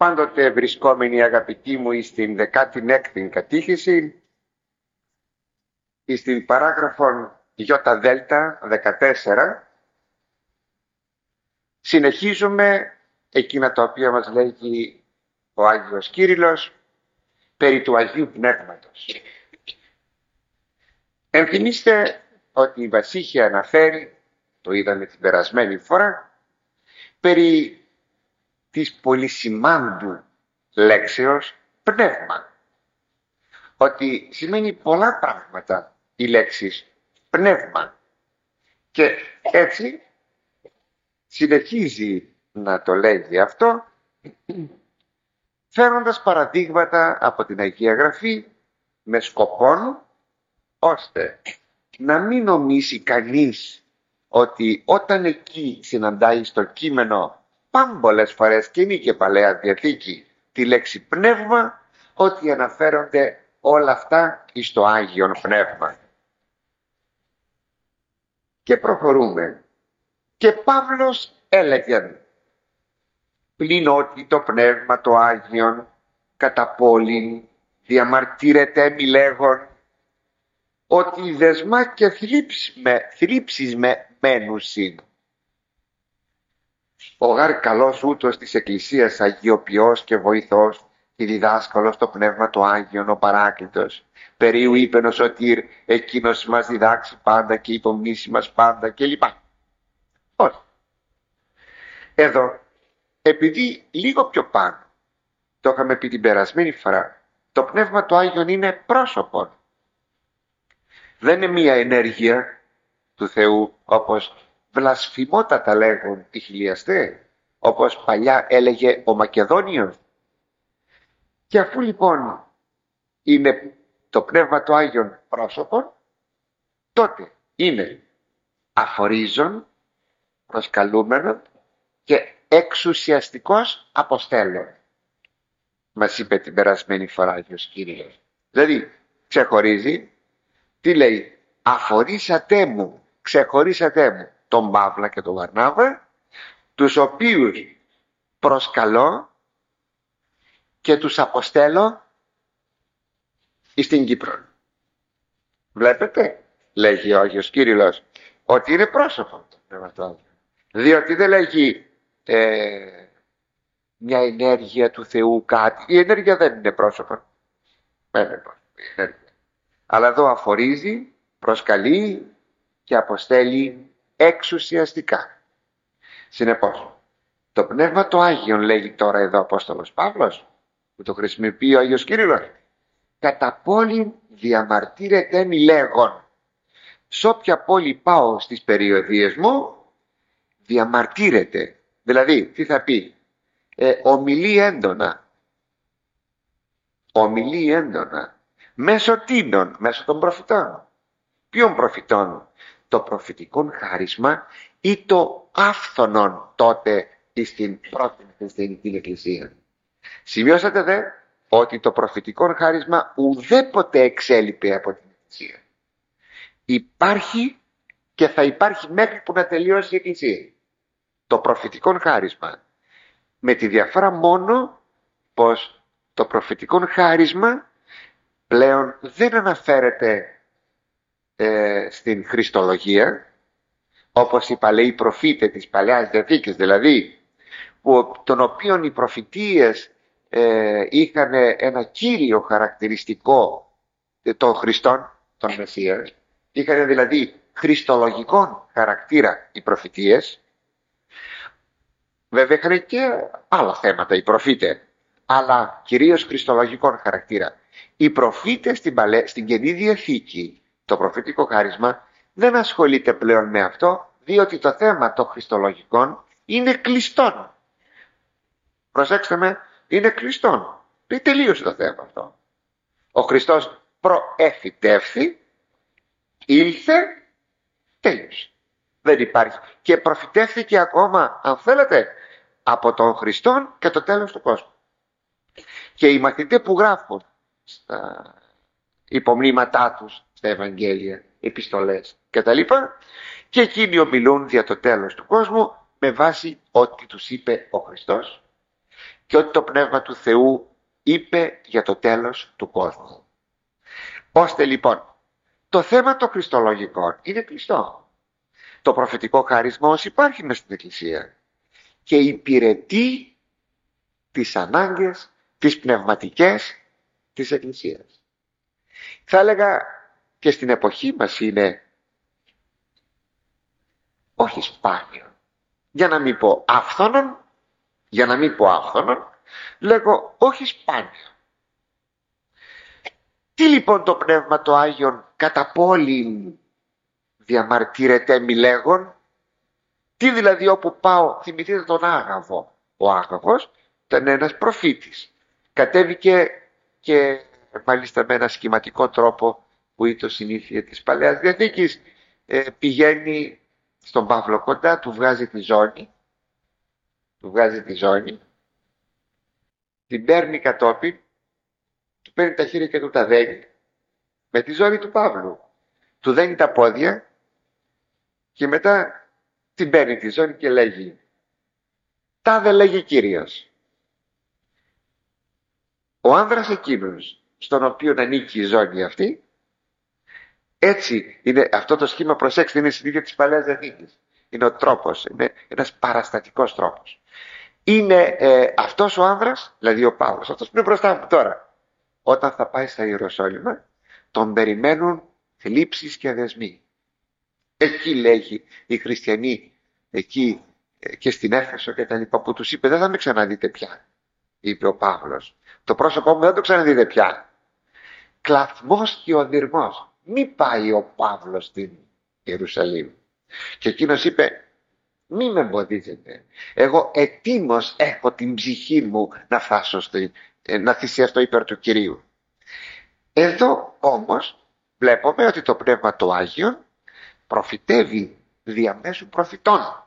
Πάντοτε βρισκόμενοι αγαπητοί μου στην 16η κατήχηση, στην παράγραφον ΙΔ 14, συνεχίζουμε εκείνα τα οποία μας λέγει ο Άγιος Κύριλλος περί του Αγίου Πνεύματος. Ενθυμίστε ότι η Βασίχια αναφέρει, το είδαμε την περασμένη φορά, περί της πολυσημάντου λέξεως πνεύμα. Ότι σημαίνει πολλά πράγματα η λέξη πνεύμα. Και έτσι συνεχίζει να το λέγει αυτό, φέροντας παραδείγματα από την Αγία Γραφή με σκοπόν ώστε να μην νομίσει κανείς ότι όταν εκεί συναντάει στο κείμενο πάμπολες φορές και είναι και Παλαιά Διαθήκη τη λέξη πνεύμα, ότι αναφέρονται όλα αυτά εις το Άγιον Πνεύμα. Και προχωρούμε. Και Παύλος έλεγε, πλην ότι το Πνεύμα το Άγιον κατά πόλην διαμαρτύρεται μη λέγον, ότι δεσμά και θλίψεις με μένουσιν. Ο γάρ καλός ούτως της Εκκλησίας αγιοποιός και βοηθός και διδάσκαλος το Πνεύμα το Άγιον ο Παράκλητος, περίου είπεν ο Σωτήρ, εκείνος μας διδάξει πάντα και υπομνήσει μας πάντα κλπ. Όχι. Εδώ, επειδή λίγο πιο πάνω, το είχαμε πει την περασμένη φορά, το Πνεύμα το Άγιον είναι πρόσωπο. Δεν είναι μία ενέργεια του Θεού όπως βλασφημότατα λέγουν οι χιλιαστές, όπως παλιά έλεγε ο Μακεδόνιος. Και αφού λοιπόν είναι το Πνεύμα το Άγιον πρόσωπο, τότε είναι αφορίζον, προσκαλούμενο και εξουσιαστικός αποστέλλον. Μας είπε την περασμένη φορά Άγιος Κύριος. Δηλαδή ξεχωρίζει, τι λέει, ξεχωρίσατε μου τον Παύλα και τον Βαρνάβα, τους οποίους προσκαλώ και τους αποστέλω στην Κύπρο. Βλέπετε, λέγει ο Άγιος Κύριλλος, ότι είναι πρόσωπο το Πνεύμα το Άγιο. Διότι δεν λέγει μια ενέργεια του Θεού κάτι. Η ενέργεια δεν είναι πρόσωπο. Δεν είναι πρόσωπο η ενέργεια. Αλλά εδώ αφορίζει, προσκαλεί και αποστέλει εξουσιαστικά. Συνεπώς, το Πνεύμα το Άγιον, λέγει τώρα εδώ ο Απόστολος Παύλος, που το χρησιμοποιεί ο Άγιος Κύριλλος, κατά πόλην διαμαρτύρεται μη λέγον. Σ' όποια πόλη πάω στις περιοδίες μου, διαμαρτύρεται. Δηλαδή, τι θα πει, ομιλεί έντονα. Ομιλεί έντονα. Μέσω τίνων, μέσω των προφητών. Ποιων προφητών? Το προφητικόν χάρισμα ή το άφθονον τότε στην πρώτη χριστιανική εκκλησία. Σημειώσατε δε ότι το προφητικόν χάρισμα ουδέποτε εξέλιπε από την εκκλησία. Υπάρχει και θα υπάρχει μέχρι που να τελειώσει η εκκλησία. Το προφητικόν χάρισμα. Με τη διαφορά μόνο πως το προφητικόν χάρισμα πλέον δεν αναφέρεται στην Χριστολογία, όπως οι παλαιοί προφήτες της Παλαιάς Διαθήκης, δηλαδή των οποίων οι προφητείες είχαν ένα κύριο χαρακτηριστικό των Χριστών, των Μεσσίας, είχαν δηλαδή χριστολογικών χαρακτήρα οι προφητείες. Βέβαια είχαν και άλλα θέματα οι προφήτες, αλλά κυρίως χριστολογικών χαρακτήρα. Οι προφήτες στην Καινή Διαθήκη, το προφητικό χάρισμα δεν ασχολείται πλέον με αυτό, διότι το θέμα των χριστολογικών είναι κλειστόν. Προσέξτε με, είναι κλειστόν. Δεν τελείωσε το θέμα αυτό. Ο Χριστός προεφητεύθη, ήλθε, τέλειωσε. Δεν υπάρχει. Και προφητεύθηκε ακόμα, αν θέλετε, από τον Χριστόν και το τέλος του κόσμου. Και οι μαθητές που γράφουν στα υπομνήματά τους, στα Ευαγγέλια, επιστολές κτλ. Και εκείνοι ομιλούν για το τέλος του κόσμου με βάση ό,τι τους είπε ο Χριστός και ό,τι το Πνεύμα του Θεού είπε για το τέλος του κόσμου. Ώστε λοιπόν το θέμα των χριστολογικών είναι κλειστό. Το προφητικό χάρισμα ως υπάρχει μες στην Εκκλησία και υπηρετεί τις ανάγκες, τις πνευματικές της Εκκλησίας. Θα έλεγα και στην εποχή μας είναι όχι σπάνιο, για να μην πω άφθονον, λέγω όχι σπάνιο. Τι λοιπόν το Πνεύμα το Άγιον κατά πόλην διαμαρτύρεται μη λέγον? Τι δηλαδή όπου πάω? Θυμηθείτε τον Άγαβο. Ο Άγαβος ήταν ένας προφήτης. Κατέβηκε και μάλιστα με ένα σχηματικό τρόπο που είναι το συνήθεια της Παλαιάς Διαθήκης. Πηγαίνει στον Παύλο κοντά, του βγάζει τη ζώνη, την παίρνει κατόπιν, του παίρνει τα χέρια και του τα δένει με τη ζώνη του Παύλου. Του δένει τα πόδια και μετά την παίρνει τη ζώνη και λέγει «Τάδε λέγει Κύριος». Ο άνδρας εκείνος στον οποίο ανήκει η ζώνη αυτή, έτσι είναι αυτό το σχήμα, προσέξτε, είναι η συνήθεια της Παλαιάς Διαθήκης. Είναι ο τρόπος, είναι ένας παραστατικός τρόπος. Είναι αυτός ο άνδρας, δηλαδή ο Παύλος, αυτός που είναι μπροστά μου τώρα. Όταν θα πάει στα Ιεροσόλυμα, τον περιμένουν θλίψεις και δεσμοί. Εκεί λέγει οι χριστιανοί, εκεί και στην Έφεσο και τα λοιπά, που τους είπε δεν θα με ξαναδείτε πια, είπε ο Παύλος. Το πρόσωπό μου δεν το ξαναδείτε πια. Κλαθμός και οδυρμός. Μη πάει ο Παύλος στην Ιερουσαλήμ. Και εκείνος είπε μη με εμποδίζετε. Εγώ ετοίμως έχω την ψυχή μου να φτάσω να θυσιαστώ υπέρ του Κυρίου. Εδώ όμως βλέπουμε ότι το Πνεύμα το Άγιον προφητεύει διαμέσου προφητών.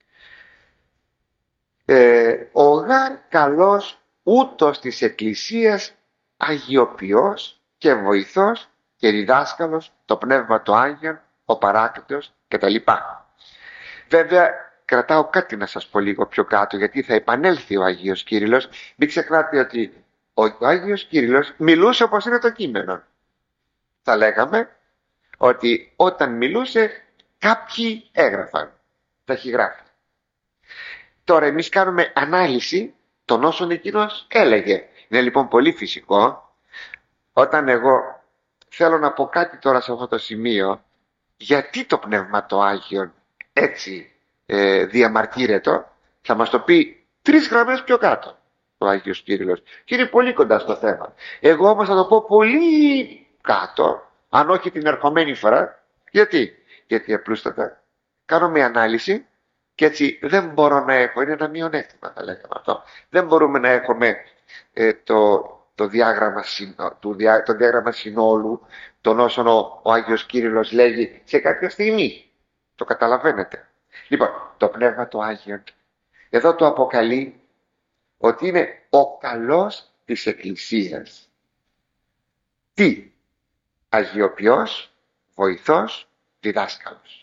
Ο γάρ καλός ούτως της Εκκλησίας αγιοποιός και βοηθός και διδάσκαλος το Πνεύμα το Άγιον, ο Παράκλητος κτλ. Βέβαια κρατάω κάτι να σας πω λίγο πιο κάτω, γιατί θα επανέλθει ο Άγιος Κύριλλος. Μην ξεχνάτε ότι ο Άγιος Κύριλλος μιλούσε όπως είναι το κείμενο. Θα λέγαμε ότι όταν μιλούσε κάποιοι έγραφαν ταχυγράφη. Τώρα εμείς κάνουμε ανάλυση των όσων εκείνος έλεγε. Είναι λοιπόν πολύ φυσικό όταν εγώ θέλω να πω κάτι τώρα σε αυτό το σημείο, γιατί το Πνεύμα το Άγιον έτσι διαμαρτύρεται, θα μας το πει 3 γραμμές πιο κάτω ο Άγιος Κύριλλος και είναι πολύ κοντά στο θέμα. Εγώ όμως θα το πω πολύ κάτω, αν όχι την ερχομένη φορά. Γιατί απλούστατα κάνω μια ανάλυση και έτσι δεν μπορώ να έχω, είναι ένα μειονέκτημα θα λέγαμε αυτό, δεν μπορούμε να έχουμε το διάγραμμα συνόλου των όσων ο Άγιος Κύριλλος λέγει σε κάποια στιγμή. Το καταλαβαίνετε? Λοιπόν, το Πνεύμα το Άγιον εδώ το αποκαλεί ότι είναι ο καλός της Εκκλησίας. Τι? Αγιοποιός, βοηθός, διδάσκαλος.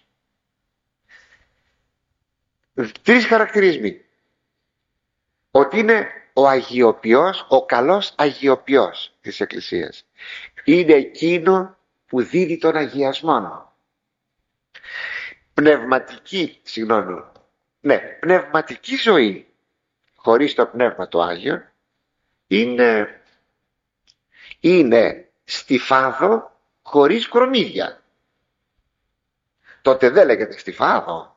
3 χαρακτηρισμοί. Ότι είναι ο αγιοποιός, ο καλός αγιοποιός της Εκκλησίας. Είναι εκείνο που δίδει τον αγιασμό. Πνευματική ζωή χωρίς το Πνεύμα το Άγιο είναι στιφάδο χωρίς κορμίδια. Τότε δεν λέγεται στιφάδο.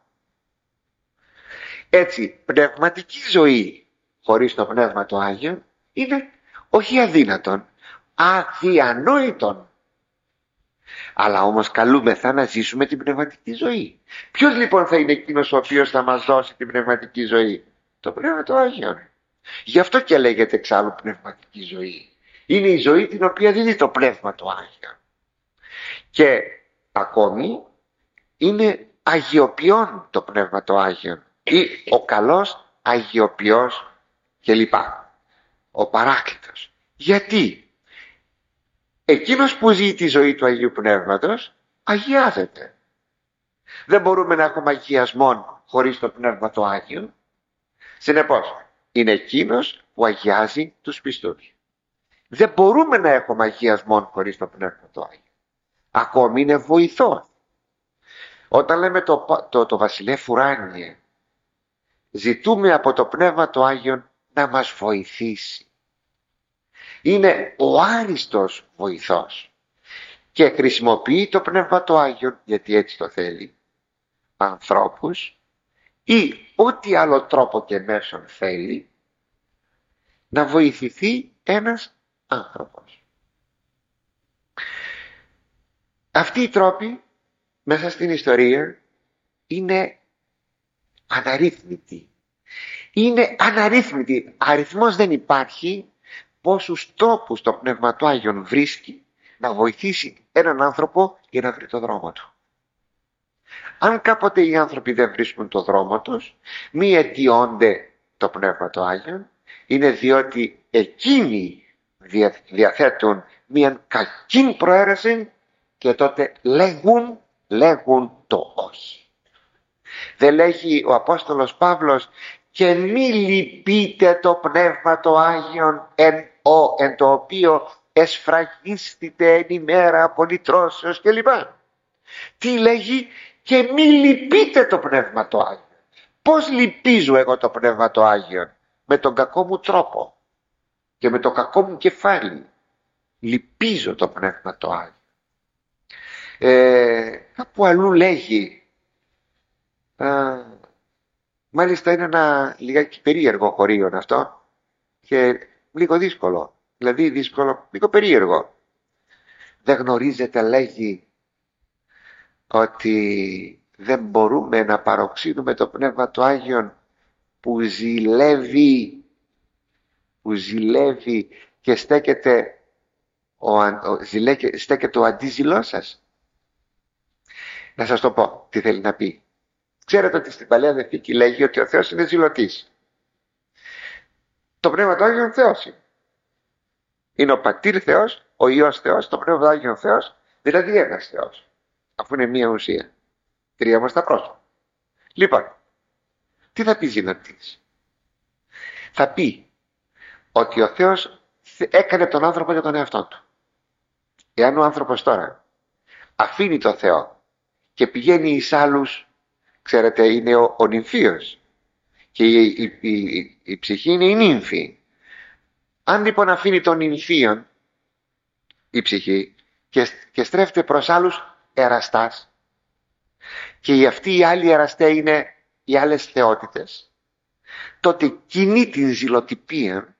Έτσι, πνευματική ζωή χωρίς το Πνεύμα το Άγιο είναι όχι αδύνατον, αδιανόητον. Αλλά όμως καλούμεθα να ζήσουμε την πνευματική ζωή. Ποιος λοιπόν θα είναι εκείνος ο οποίος θα μας δώσει την πνευματική ζωή? Το Πνεύμα το Άγιο. Γι' αυτό και λέγεται εξάλλου πνευματική ζωή. Είναι η ζωή την οποία δίνει το Πνεύμα το Άγιο. Και ακόμη είναι αγιοποιών το Πνεύμα το Άγιο ή ο καλός αγιοποιός κλπ. Ο Παράκλητος. Γιατί? Εκείνος που ζει τη ζωή του Αγίου Πνεύματος αγιάζεται. Δεν μπορούμε να έχουμε αγιασμόν χωρίς το Πνεύμα το Άγιο. Συνεπώς, είναι εκείνος που αγιάζει τους πιστούς. Δεν μπορούμε να έχουμε αγιασμόν χωρίς το Πνεύμα το Άγιο. Ακόμη είναι βοηθός. Όταν λέμε το βασιλεύ ουράνιε, ζητούμε από το Πνεύμα το Άγιο να μας βοηθήσει. Είναι ο άριστος βοηθός και χρησιμοποιεί το Πνεύμα το Άγιο, γιατί έτσι το θέλει, ανθρώπους ή ό,τι άλλο τρόπο και μέσον θέλει να βοηθηθεί ένας άνθρωπος. Αυτοί οι τρόποι μέσα στην ιστορία είναι αναρρύθμιτοι. Είναι αναρρύθμιτοι. Αριθμός δεν υπάρχει πόσους τρόπους το Πνεύμα του Άγιον βρίσκει να βοηθήσει έναν άνθρωπο για να βρει το δρόμο του. Αν κάποτε οι άνθρωποι δεν βρίσκουν το δρόμο τους, μη αιτιώνται το Πνεύμα του Άγιον, είναι διότι εκείνοι διαθέτουν μια κακή προαίρεση και τότε λέγουν το όχι. Δεν λέγει ο Απόστολος Παύλος και μη λυπείτε το Πνεύμα το Άγιον εν το οποίο εσφραγίστητε εν ημέρα πολυτρώσεως κλπ. Τι λέγει? Και μη λυπείτε το Πνεύμα το Άγιον. Πώς λυπίζω εγώ το Πνεύμα το Άγιον? Με τον κακό μου τρόπο και με το κακό μου κεφάλι λυπίζω το Πνεύμα το Άγιο. Κάπου αλλού λέγει, μάλιστα είναι ένα λιγάκι περίεργο χωρίον αυτό και λίγο δύσκολο, δηλαδή δύσκολο, λίγο περίεργο. Δεν γνωρίζετε, λέγει, ότι δεν μπορούμε να παροξύνουμε το Πνεύμα του Άγιον που ζηλεύει και στέκεται ο αντίζηλός σας? Να σας το πω τι θέλει να πει. Ξέρετε ότι στην Παλαιά Διαθήκη λέγει ότι ο Θεός είναι ζηλωτής. Το Πνεύμα του Άγιον Θεός είναι. Είναι ο Πατήρ Θεός, ο Υιός Θεός, το Πνεύμα του Άγιον Θεός, δηλαδή ένας Θεός, αφού είναι μία ουσία. Τρία όμως τα πρόσωπα. Λοιπόν, τι θα πει ζηλωτής? Θα πει ότι ο Θεός έκανε τον άνθρωπο για τον εαυτό του. Εάν ο άνθρωπος τώρα αφήνει το Θεό και πηγαίνει εις άλλους, ξέρετε, είναι ο νυμφίος και η ψυχή είναι η νύμφη. Αν λοιπόν αφήνει τον νυμφίον η ψυχή και στρέφεται προς άλλους εραστάς, και αυτοί οι άλλοι εραστέ είναι οι άλλες θεότητες, τότε κινεί την ζηλοτυπία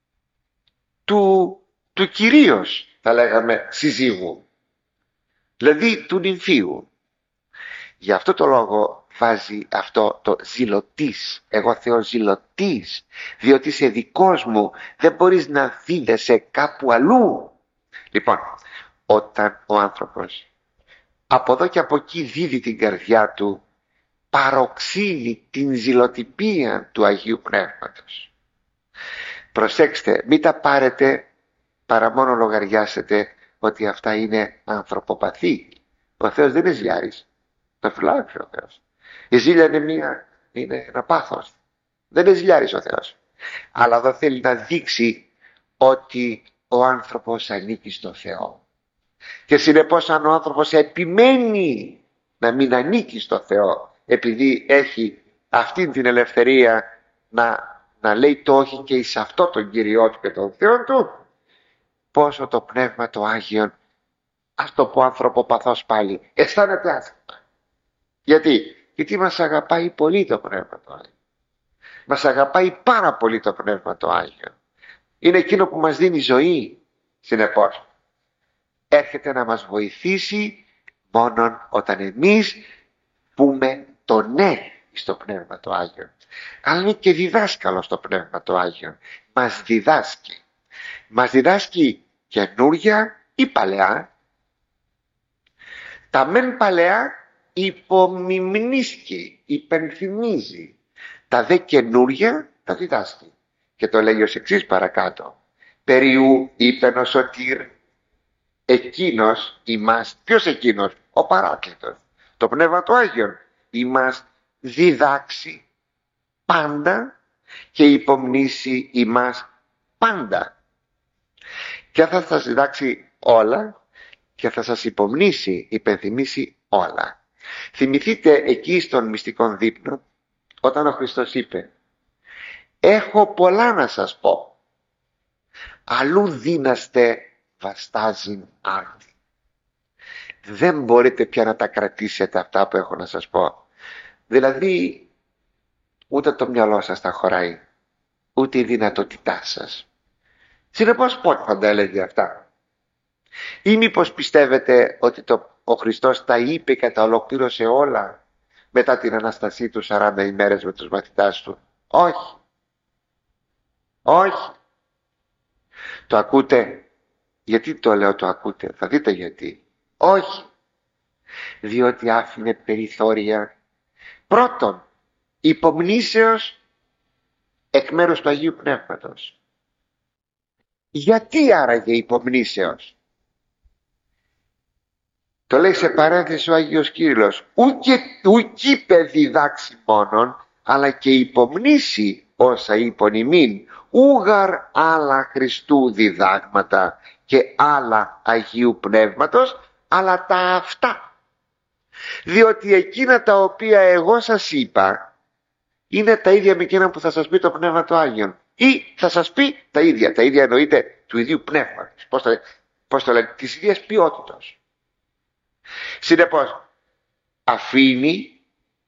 του κυρίως, θα λέγαμε, συζύγου, δηλαδή του νυμφίου. Γι' αυτό το λόγο βάζει αυτό το ζηλωτής, εγώ Θεός ζηλωτής, διότι είσαι δικός μου, δεν μπορείς να δίδεσαι κάπου αλλού. Λοιπόν, όταν ο άνθρωπος από εδώ και από εκεί δίδει την καρδιά του, παροξύνει την ζηλοτυπία του Αγίου Πνεύματος. Προσέξτε, μην τα πάρετε παρά μόνο λογαριάσετε ότι αυτά είναι ανθρωποπαθή. Ο Θεός δεν είναι ζηλιάρης. Το φυλάξει ο Θεός. Η ζήλια είναι ένα πάθος. Δεν είναι ζηλιάρης ο Θεός. Αλλά εδώ θέλει να δείξει ότι ο άνθρωπος ανήκει στο Θεό. Και συνεπώς αν ο άνθρωπος επιμένει να μην ανήκει στο Θεό, επειδή έχει αυτή την ελευθερία να λέει το όχι και εις αυτό τον Κυριό του και τον Θεό του, πόσο το Πνεύμα το Άγιον, ας το πω ανθρωποπαθώς πάλι, αισθάνεται άσχημα. Γιατί μας αγαπάει πολύ το Πνεύμα το Άγιο. Μας αγαπάει πάρα πολύ το Πνεύμα το Άγιο. Είναι εκείνο που μας δίνει ζωή. Συνεπώς έρχεται να μας βοηθήσει μόνον όταν εμείς πούμε το ναι στο Πνεύμα το Άγιο. Αλλά είναι και διδάσκαλο στο Πνεύμα το Άγιο. Μας διδάσκει. Μας διδάσκει καινούρια ή παλαιά. Τα μεν παλαιά υπομιμνίσκει, υπενθυμίζει. Τα δε καινούρια τα διδάσκει. Και το λέει ως εξής παρακάτω. Περιού είπεν ο Σωτήρ, εκείνος ημάς. Ποιος εκείνος? Ο Παράκλητος, το Πνεύμα του Άγιον. Ημάς διδάξει πάντα και υπομνήσει ημάς πάντα, και θα σας διδάξει όλα και θα σας υπομνήσει, υπενθυμίσει όλα. Θυμηθείτε εκεί στον μυστικόν δείπνο, όταν ο Χριστός είπε «Έχω πολλά να σας πω, αλλού δύναστε βαστάζειν άρτη». Δεν μπορείτε πια να τα κρατήσετε αυτά που έχω να σας πω. Δηλαδή ούτε το μυαλό σας τα χωράει, ούτε η δυνατότητά σας. Συνεπώς πότε θα τα έλεγε αυτά? Ή μήπως πιστεύετε ότι ο Χριστός τα είπε και τα ολοκλήρωσε όλα μετά την Ανάστασή του 40 ημέρες με τους μαθητάς του? Όχι. Όχι. Το ακούτε? Γιατί το λέω το ακούτε? Θα δείτε γιατί. Όχι. Διότι άφηνε περιθώρια. Πρώτον, υπομνήσεως εκ μέρους του Αγίου Πνεύματος. Γιατί άραγε υπομνήσεως? Το λέει σε παρένθεση ο Άγιος Κύριλλος. Ουκ είπε διδάξει μόνον, αλλά και υπομνήσει όσα είπον ημίν. Ούγαρ άλλα Χριστού διδάγματα και άλλα Αγίου Πνεύματος, αλλά τα αυτά. Διότι εκείνα τα οποία εγώ σας είπα είναι τα ίδια με εκείνα που θα σας πει το Πνεύμα του Άγιον. Ή θα σας πει τα ίδια εννοείται του ίδιου πνεύματος. Πώς το λένε, της ίδιας ποιότητας. Συνεπώς αφήνει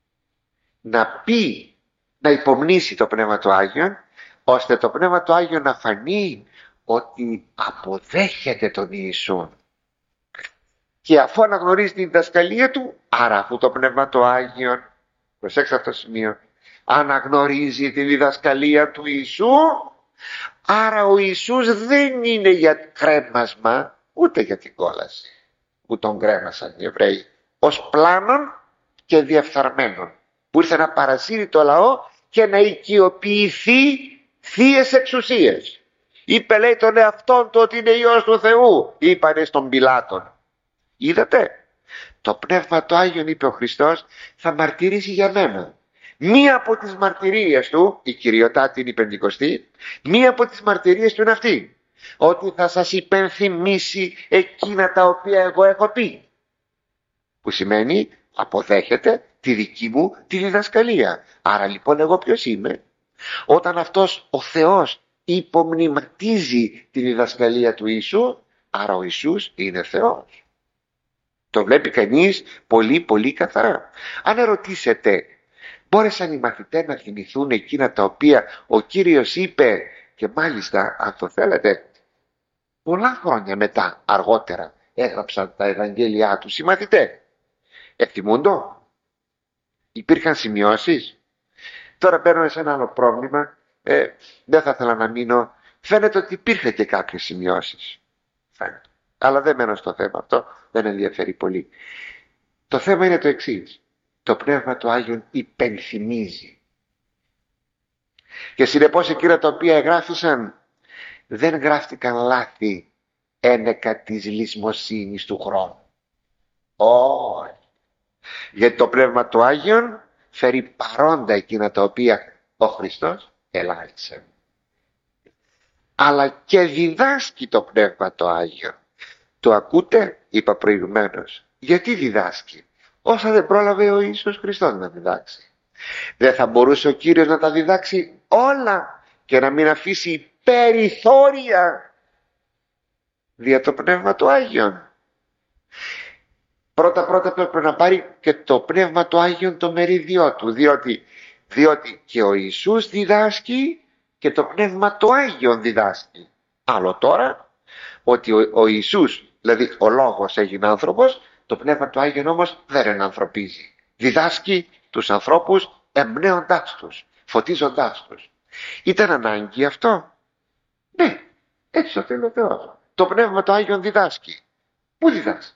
να πει, να υπομνήσει το Πνεύμα του Άγιον, ώστε το Πνεύμα του Άγιον να φανεί ότι αποδέχεται τον Ιησού. Και αφού αναγνωρίζει την διδασκαλία του, άρα αφού το Πνεύμα του Άγιον, προσέξτε αυτό το σημείο, αναγνωρίζει τη διδασκαλία του Ιησού, άρα ο Ιησούς δεν είναι για κρέμασμα ούτε για την κόλαση που τον κρέμασαν οι Εβραίοι, ως πλάνων και διεφθαρμένων, που ήρθε να παρασύρει το λαό και να οικειοποιηθεί θείες εξουσίες. Είπε, λέει, τον εαυτόν του ότι είναι Υιός του Θεού, είπανε στον Πιλάτον. Είδατε, το Πνεύμα του Άγιον, είπε ο Χριστός, θα μαρτυρήσει για μένα. Μία από τις μαρτυρίες του, η κυριοτάτη είναι η Πεντηκοστή, μία από τις μαρτυρίες του είναι αυτή, ότι θα σας υπενθυμίσει εκείνα τα οποία εγώ έχω πει. Που σημαίνει αποδέχεται τη δική μου τη διδασκαλία. Άρα λοιπόν εγώ ποιος είμαι? Όταν αυτός ο Θεός υπομνηματίζει τη διδασκαλία του Ιησού, άρα ο Ιησούς είναι Θεός. Το βλέπει κανείς πολύ πολύ καθαρά. Αν ερωτήσετε, μπόρεσαν οι μαθητές να θυμηθούν εκείνα τα οποία ο Κύριος είπε, και μάλιστα αν το θέλετε πολλά χρόνια μετά, αργότερα, έγραψαν τα Ευαγγέλια τους οι μαθητές? Θυμούντο? Υπήρχαν σημειώσεις? Τώρα παίρνω σε ένα άλλο πρόβλημα, δεν θα ήθελα να μείνω. Φαίνεται ότι υπήρχαν και κάποιες σημειώσεις, φαίνεται. Αλλά δεν μένω στο θέμα αυτό, δεν ενδιαφέρει πολύ. Το θέμα είναι το εξής: το Πνεύμα του Άγιον υπενθυμίζει, και συνεπώς εκείνα τα οποία εγγράφησαν δεν γράφτηκαν λάθη ένεκα της λησμοσύνης του χρόνου. Όχι. Γιατί το Πνεύμα του Άγιον φέρει παρόντα εκείνα τα οποία ο Χριστός ελάλησε. Αλλά και διδάσκει το Πνεύμα το Άγιο. Το ακούτε? Είπα προηγουμένως. Γιατί διδάσκει? Όσα δεν πρόλαβε ο Ιησούς Χριστός να διδάξει. Δεν θα μπορούσε ο Κύριος να τα διδάξει όλα και να μην αφήσει περιθώρια δια το Πνεύμα του Άγιον? Πρώτα πρέπει να πάρει και το Πνεύμα του Άγιον το μερίδιό του, διότι και ο Ιησούς διδάσκει και το Πνεύμα του Άγιον διδάσκει. Άλλο τώρα ότι ο Ιησούς, δηλαδή ο Λόγος, έγινε άνθρωπος, το Πνεύμα του Άγιον όμως δεν ενανθρωπίζει. Διδάσκει τους ανθρώπους εμπνέοντάς τους, φωτίζοντάς τους. Ήταν ανάγκη αυτό? Ναι, έτσι το θέλει ο Θεός. Το Πνεύμα του Άγιον διδάσκει. Πού διδάσκει?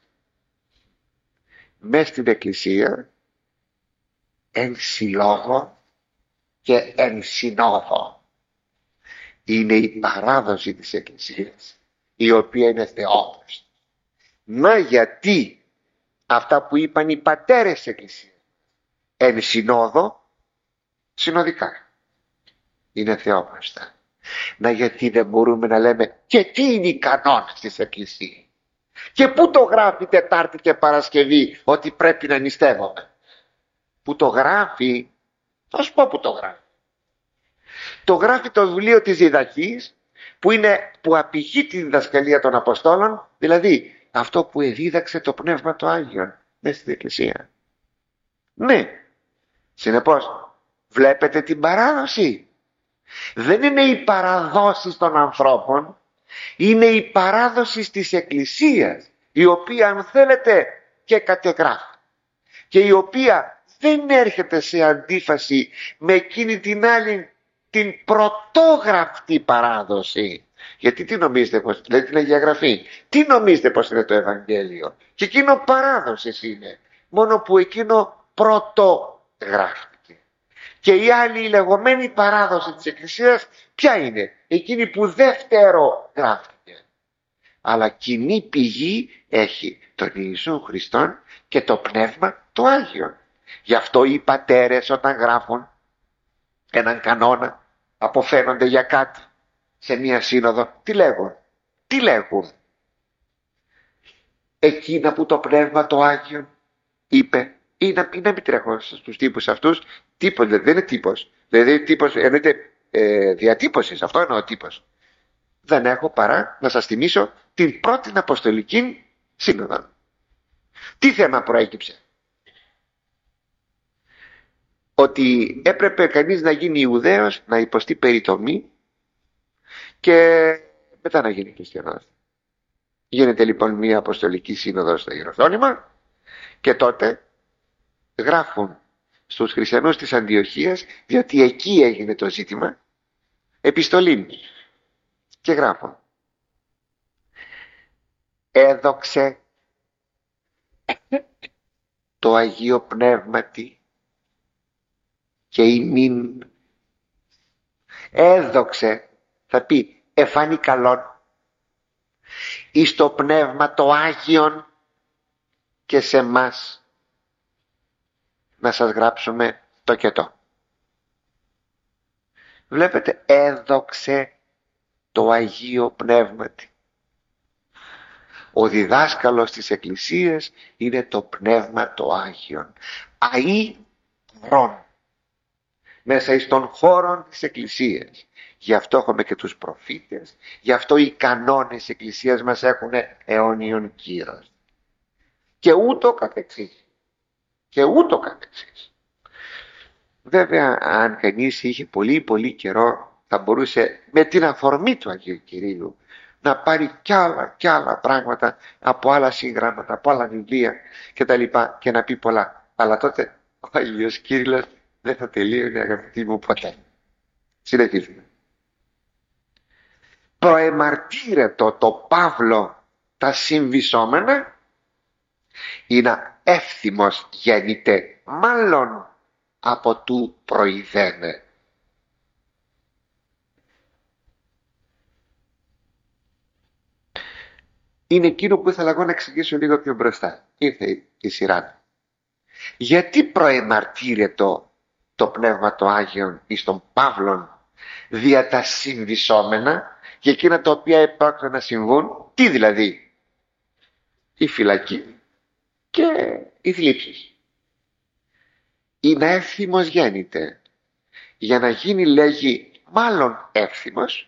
Μες στην Εκκλησία, εν συλλόγω και εν συνόδο. Είναι η παράδοση της Εκκλησίας, η οποία είναι θεόπωστη. Μα γιατί αυτά που είπαν οι πατέρες της Εκκλησίας, εν συνόδο, συνοδικά. είναι θεόπνευστα. Να, γιατί δεν μπορούμε να λέμε και τι είναι οι κανόνες της Εκκλησίας? Και πού το γράφει Τετάρτη και Παρασκευή ότι πρέπει να νηστεύουμε? Που το γράφει, θα σου πω που το γράφει. Το γράφει το βιβλίο της Διδαχής, που απηχεί τη διδασκαλία των Αποστόλων, δηλαδή αυτό που εδίδαξε το Πνεύμα το Άγιον μέσα στην Εκκλησία. Ναι, συνεπώς βλέπετε την παράδοση. Δεν είναι οι παραδόσεις των ανθρώπων, είναι η παράδοση της Εκκλησίας, η οποία, αν θέλετε, και κατεγράφει και η οποία δεν έρχεται σε αντίφαση με εκείνη την άλλη, την πρωτόγραφτη παράδοση. Γιατί τι νομίζετε πως, δηλαδή την Αγία Γραφή, τι νομίζετε πως είναι το Ευαγγέλιο? Και εκείνο παράδοση είναι, μόνο που εκείνο πρωτογράφτηκε. Και η άλλη, η λεγόμενη παράδοση της Εκκλησίας, ποια είναι? Εκείνη που δεύτερο γράφτηκε. Αλλά κοινή πηγή έχει τον Ιησού Χριστόν και το Πνεύμα το Άγιο. Γι' αυτό οι πατέρες, όταν γράφουν έναν κανόνα, αποφαίνονται για κάτι σε μία σύνοδο, τι λέγουν? Εκείνα που το Πνεύμα το Άγιο είπε, ή να μην τρέχω στους τύπους αυτούς. Τύπος δεν είναι τύπος, δηλαδή τύπος εννοείται διατύπωσης, αυτό εννοώ τύπος. Δεν έχω παρά να σας θυμίσω την πρώτη Αποστολική Σύνοδο. Τι θέμα προέκυψε? Ότι έπρεπε κανείς να γίνει Ιουδαίος, να υποστεί περιτομή και μετά να γίνει χριστιανός. Γίνεται λοιπόν μια Αποστολική Σύνοδος στο Ιεροσόλυμα και τότε γράφουν στους χριστιανούς της Αντιοχίας, διότι εκεί έγινε το ζήτημα, επιστολή, και γράφουν: έδοξε το Αγίο Πνεύματι και ημίν. Έδοξε, θα πει εφάνει καλόν, εις το Πνεύμα το Άγιον και σε μας να σας γράψουμε το και το. Βλέπετε, έδοξε το Αγίο Πνεύματι. Ο διδάσκαλος της Εκκλησίας είναι το Πνεύμα το Άγιον. Αΐ πρόν, μέσα εις των χώρων της Εκκλησίας. Γι' αυτό έχουμε και τους προφήτες, γι' αυτό οι κανόνες της Εκκλησίας μας έχουν αιώνιον κύρος. Και ούτω καθεξής. Και ούτω καθεξής. Βέβαια, αν κανείς είχε πολύ καιρό, θα μπορούσε με την αφορμή του Αγίου Κυρίου να πάρει κι άλλα πράγματα από άλλα συγγράμματα, από άλλα βιβλία κτλ. Και να πει πολλά. Αλλά τότε ο Άγιος Κύριλλος δεν θα τελείωνε, αγαπητοί μου, ποτέ. Συνεχίζουμε. Προεμαρτύρετο το Παύλο τα συμβησόμενα, είναι εύθυμος γέννηται, μάλλον από του προειδένε. Είναι εκείνο που ήθελα εγώ να εξηγήσω λίγο πιο μπροστά. Ήρθε η σειρά. Γιατί προεμαρτύρετο το Πνεύμα το Άγιον εις τον Παύλον δια τα συμβησόμενα και εκείνα τα οποία επρόκειτο να συμβούν? Τι δηλαδή? Η φυλακή και οι θλίψεις. Είναι εύθυμος γέννηται. Για να γίνει, λέγει, μάλλον εύθυμος,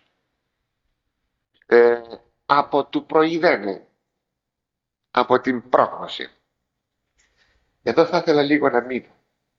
από του προειδένε, από την πρόγνωση. Εδώ θα ήθελα λίγο να μείνω.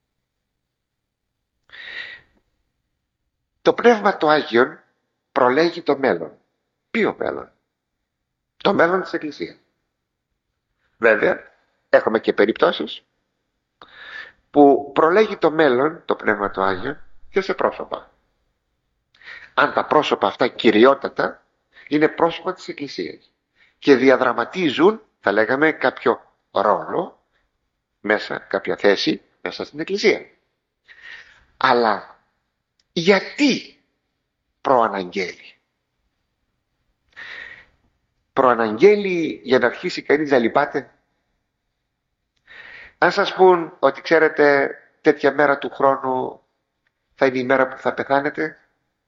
Το Πνεύμα το Άγιον προλέγει το μέλλον. Ποιο μέλλον? Το μέλλον της Εκκλησίας. Βέβαια, έχουμε και περιπτώσεις που προλέγει το μέλλον, το Πνεύμα το Άγιον, και σε πρόσωπα. Αν τα πρόσωπα αυτά κυριότατα είναι πρόσωπα της Εκκλησίας και διαδραματίζουν, θα λέγαμε, κάποιο ρόλο μέσα, κάποια θέση μέσα στην Εκκλησία. Αλλά γιατί προαναγγέλει? Προαναγγέλει για να αρχίσει κανείς να λυπάται. Αν σας πούν ότι ξέρετε τέτοια μέρα του χρόνου θα είναι η μέρα που θα πεθάνετε,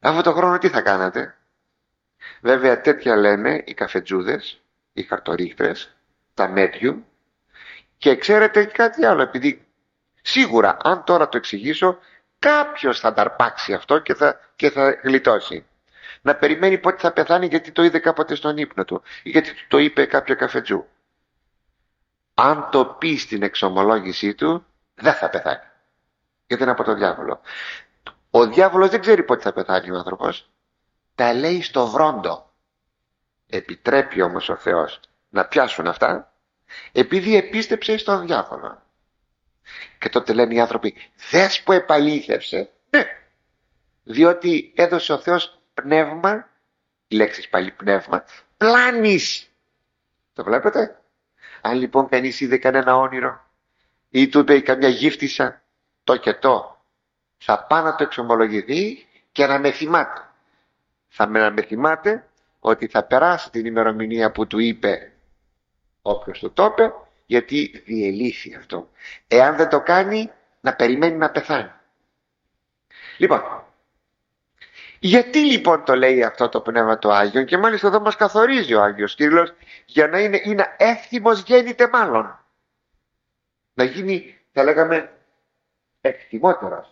Αυτό το χρόνο τι θα κάνατε? Βέβαια τέτοια λένε οι καφετζούδες, οι χαρτορίχτρες, τα medium. Και ξέρετε κάτι άλλο, επειδή σίγουρα αν τώρα το εξηγήσω, κάποιος θα ταρπάξει αυτό και θα γλιτώσει. Να περιμένει πότε θα πεθάνει γιατί το είδε κάποτε στον ύπνο του ή γιατί του το είπε κάποιο καφετζού. Αν το πει στην εξομολόγησή του, δεν θα πεθάνει. Γιατί είναι από τον διάβολο. Ο διάβολος δεν ξέρει πότε θα πεθάνει ο άνθρωπος. Τα λέει στο βρόντο. Επιτρέπει όμως ο Θεός να πιάσουν αυτά, επειδή επίστεψε στον διάβολο. Και τότε λένε οι άνθρωποι, δες που επαλήθευσε. Ναι, διότι έδωσε ο Θεός πνεύμα, η λέξη πάλι πνεύμα, πλάνης. Το βλέπετε? Αν λοιπόν κανείς είδε κανένα όνειρο ή του είπε καμιά γύφτισσα, το και το, θα πάει να το εξομολογηθεί και να με θυμάται. Θα με θυμάται ότι θα περάσει την ημερομηνία που του είπε όποιος του το είπε, γιατί διελήθη αυτό. Εάν δεν το κάνει, να περιμένει να πεθάνει. Λοιπόν, γιατί λοιπόν το λέει αυτό το Πνεύμα το Άγιο, και μάλιστα εδώ μας καθορίζει ο Άγιος Κύριλλος, για να είναι εύθυμος γέννηται μάλλον. Να γίνει, θα λέγαμε, ευθυμότερος.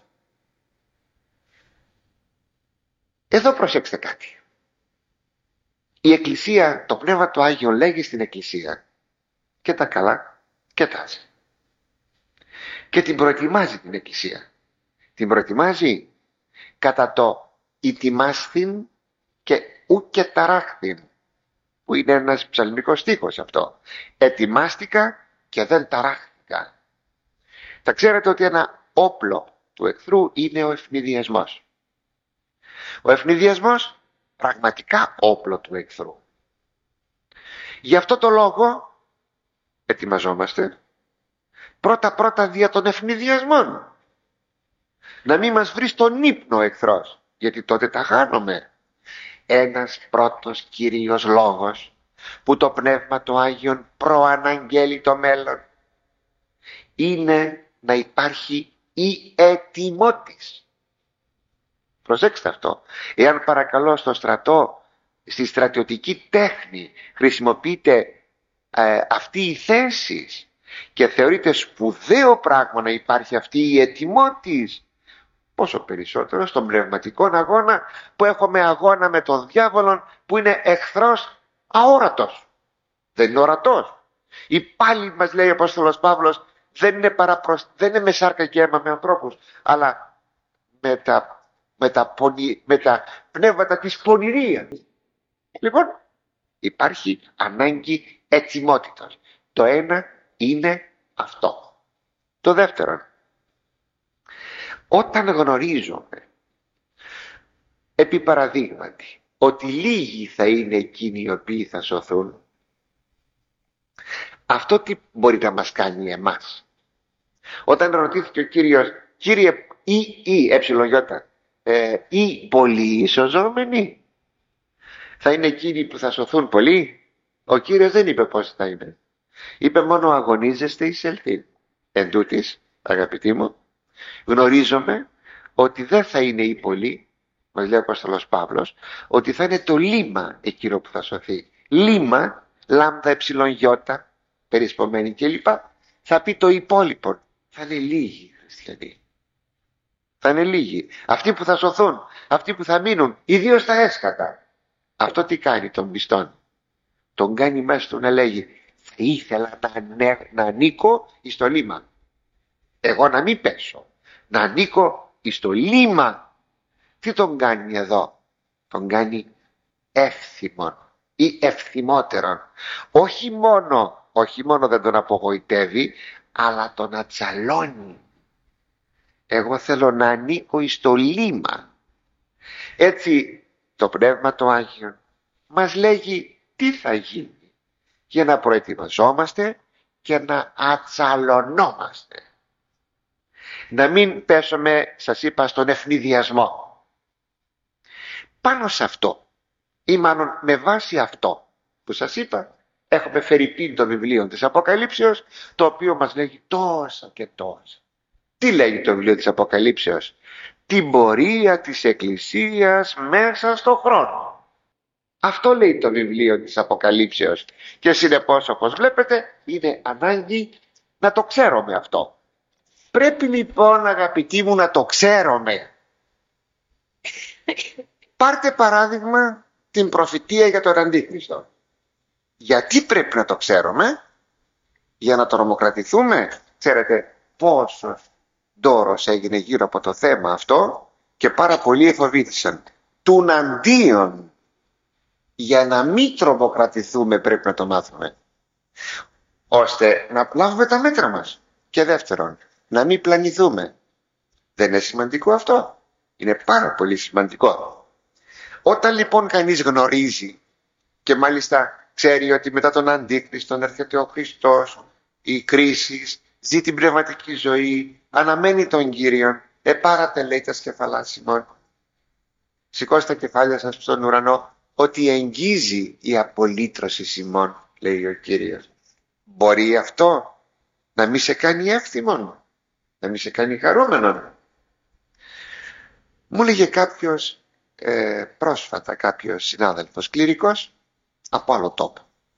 Εδώ προσέξτε κάτι. Η Εκκλησία, το Πνεύμα του Άγιο λέγει στην Εκκλησία και τα καλά και τα άσχημα. Και την προετοιμάζει την Εκκλησία. Την προετοιμάζει κατά το «ητιμάσθην και ου και ταράχθην», που είναι ένας ψαλμικός στίχος αυτό. Ετοιμάστηκα και δεν ταράχθηκα. Θα ξέρετε ότι ένα όπλο του εχθρού είναι ο ευνηδιασμός. Ο ευνηδιασμός πραγματικά όπλο του εχθρού. Γι' αυτό το λόγο ετοιμαζόμαστε πρώτα δια των ευνηδιασμών. Να μην μας βρει στον ύπνο ο εχθρός, γιατί τότε τα χάνουμε. Ένας πρώτος κυρίως λόγος που το Πνεύμα του Άγιον προαναγγέλει το μέλλον είναι να υπάρχει η ετοιμότης. Προσέξτε αυτό. Εάν παρακαλώ στο στρατό, στη στρατιωτική τέχνη χρησιμοποιείται αυτή η θέση και θεωρείται σπουδαίο πράγμα να υπάρχει αυτή η ετοιμότης, πόσο περισσότερο στον πνευματικό αγώνα που έχουμε αγώνα με τον διάβολο που είναι εχθρός αόρατος. Δεν είναι ορατός. Η πάλι μας λέει ο Απόστολος Παύλος δεν είναι με σάρκα και αίμα με ανθρώπους, αλλά με τα πνεύματα της πονηρίας. Λοιπόν, υπάρχει ανάγκη ετοιμότητας. Το ένα είναι αυτό. Το δεύτερο, όταν γνωρίζουμε, επί παραδείγματι, ότι λίγοι θα είναι εκείνοι οι οποίοι θα σωθούν, αυτό τι μπορεί να μας κάνει εμάς? Όταν ρωτήθηκε ο Κύριος, Κύριε, ή πολλοί ισοζόμενοι, θα είναι εκείνοι που θα σωθούν πολλοί? Ο Κύριος δεν είπε πώς θα είναι. Είπε μόνο αγωνίζεστε εις ελθύν. Εν τούτοις, αγαπητοί μου, γνωρίζουμε ότι δεν θα είναι οι πολλοί, μας λέει ο Απόστολος Παύλος, ότι θα είναι το λίμα εκείνο που θα σωθεί. Λίμα, λάμδα εψιλον-γιώτα, περισπομένη κλπ. Θα πει το υπόλοιπο. Θα είναι λίγοι χριστιανοί. Θα είναι λίγοι. Αυτοί που θα σωθούν, αυτοί που θα μείνουν, ιδίως τα έσκατα. Αυτό τι κάνει τον πιστόν? Τον κάνει μέσα του να λέγει, θα ήθελα να ανήκω εις το λίμα. Εγώ να μην πέσω, να ανήκω εις το λίμα. Τι τον κάνει εδώ? Τον κάνει εύθυμον ή ευθυμότερον. Όχι μόνο δεν τον απογοητεύει, αλλά τον ατσαλώνει. Εγώ θέλω να ανήκω εις το λίμα. Έτσι το Πνεύμα το Άγιο μας λέγει τι θα γίνει για να προετοιμαζόμαστε και να ατσαλωνόμαστε. Να μην πέσουμε, σας είπα, στον ευνηδιασμό. Πάνω σε αυτό, ή μάλλον με βάση αυτό που σας είπα, έχουμε φερειπίν το βιβλίο της Αποκαλύψεως, το οποίο μας λέγει τόσα και τόσα. Τι λέγει το βιβλίο της Αποκαλύψεως? την πορεία της Εκκλησίας μέσα στο χρόνο. Αυτό λέει το βιβλίο της Αποκαλύψεως και συνεπώς, όπως βλέπετε, είναι ανάγκη να το ξέρουμε αυτό. Πρέπει λοιπόν, αγαπητοί μου, να το ξέρουμε. Πάρτε παράδειγμα την προφητεία για τον Αντίχριστο. Γιατί πρέπει να το ξέρουμε? Για να τρομοκρατηθούμε? Ξέρετε πόσος ντόρος έγινε γύρω από το θέμα αυτό και πάρα πολλοί εφοβήθησαν. Τουναντίον, για να μην τρομοκρατηθούμε πρέπει να το μάθουμε, ώστε να λάβουμε τα μέτρα μας. Και δεύτερον, να μην πλανηθούμε. Δεν είναι σημαντικό αυτό? Είναι πάρα πολύ σημαντικό. Όταν λοιπόν κανείς γνωρίζει και μάλιστα ξέρει ότι μετά τον Αντίχριστον έρχεται ο Χριστός, οι κρίσεις, ζει την πνευματική ζωή, αναμένει τον Κύριον, επάρατε λέει τα σκεφαλάς ημών. Σηκώστε τα κεφάλια σας στον ουρανό, ότι εγγίζει η απολύτρωση ημών, λέει ο Κύριος. Μπορεί αυτό να μην σε κάνει εύθυμον, να μην σε κάνει χαρούμενον? Μου έλεγε κάποιος πρόσφατα, κάποιος συνάδελφος κληρικός από άλλο τόπο.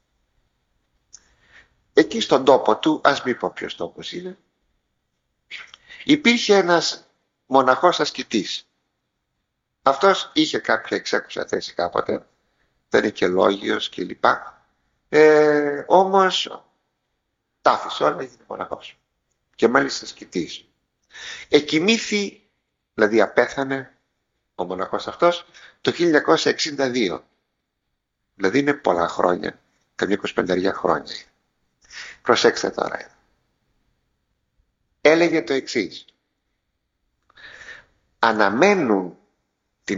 Εκεί στον τόπο του, ας μην πω ποιος τόπος είναι, υπήρχε ένας μοναχός ασκητής. Αυτός είχε κάποια εξέχουσα θέση κάποτε, δεν είναι και λόγιος και λοιπά, όμως τα άφησε όλα, έγινε μοναχός και μάλιστα ασκητής. Εκοιμήθη, δηλαδή απέθανε ο μοναχός αυτός το 1962, δηλαδή είναι πολλά χρόνια, καμιά 25 χρόνια. Προσέξτε τώρα. Έλεγε το εξής: αναμένουν την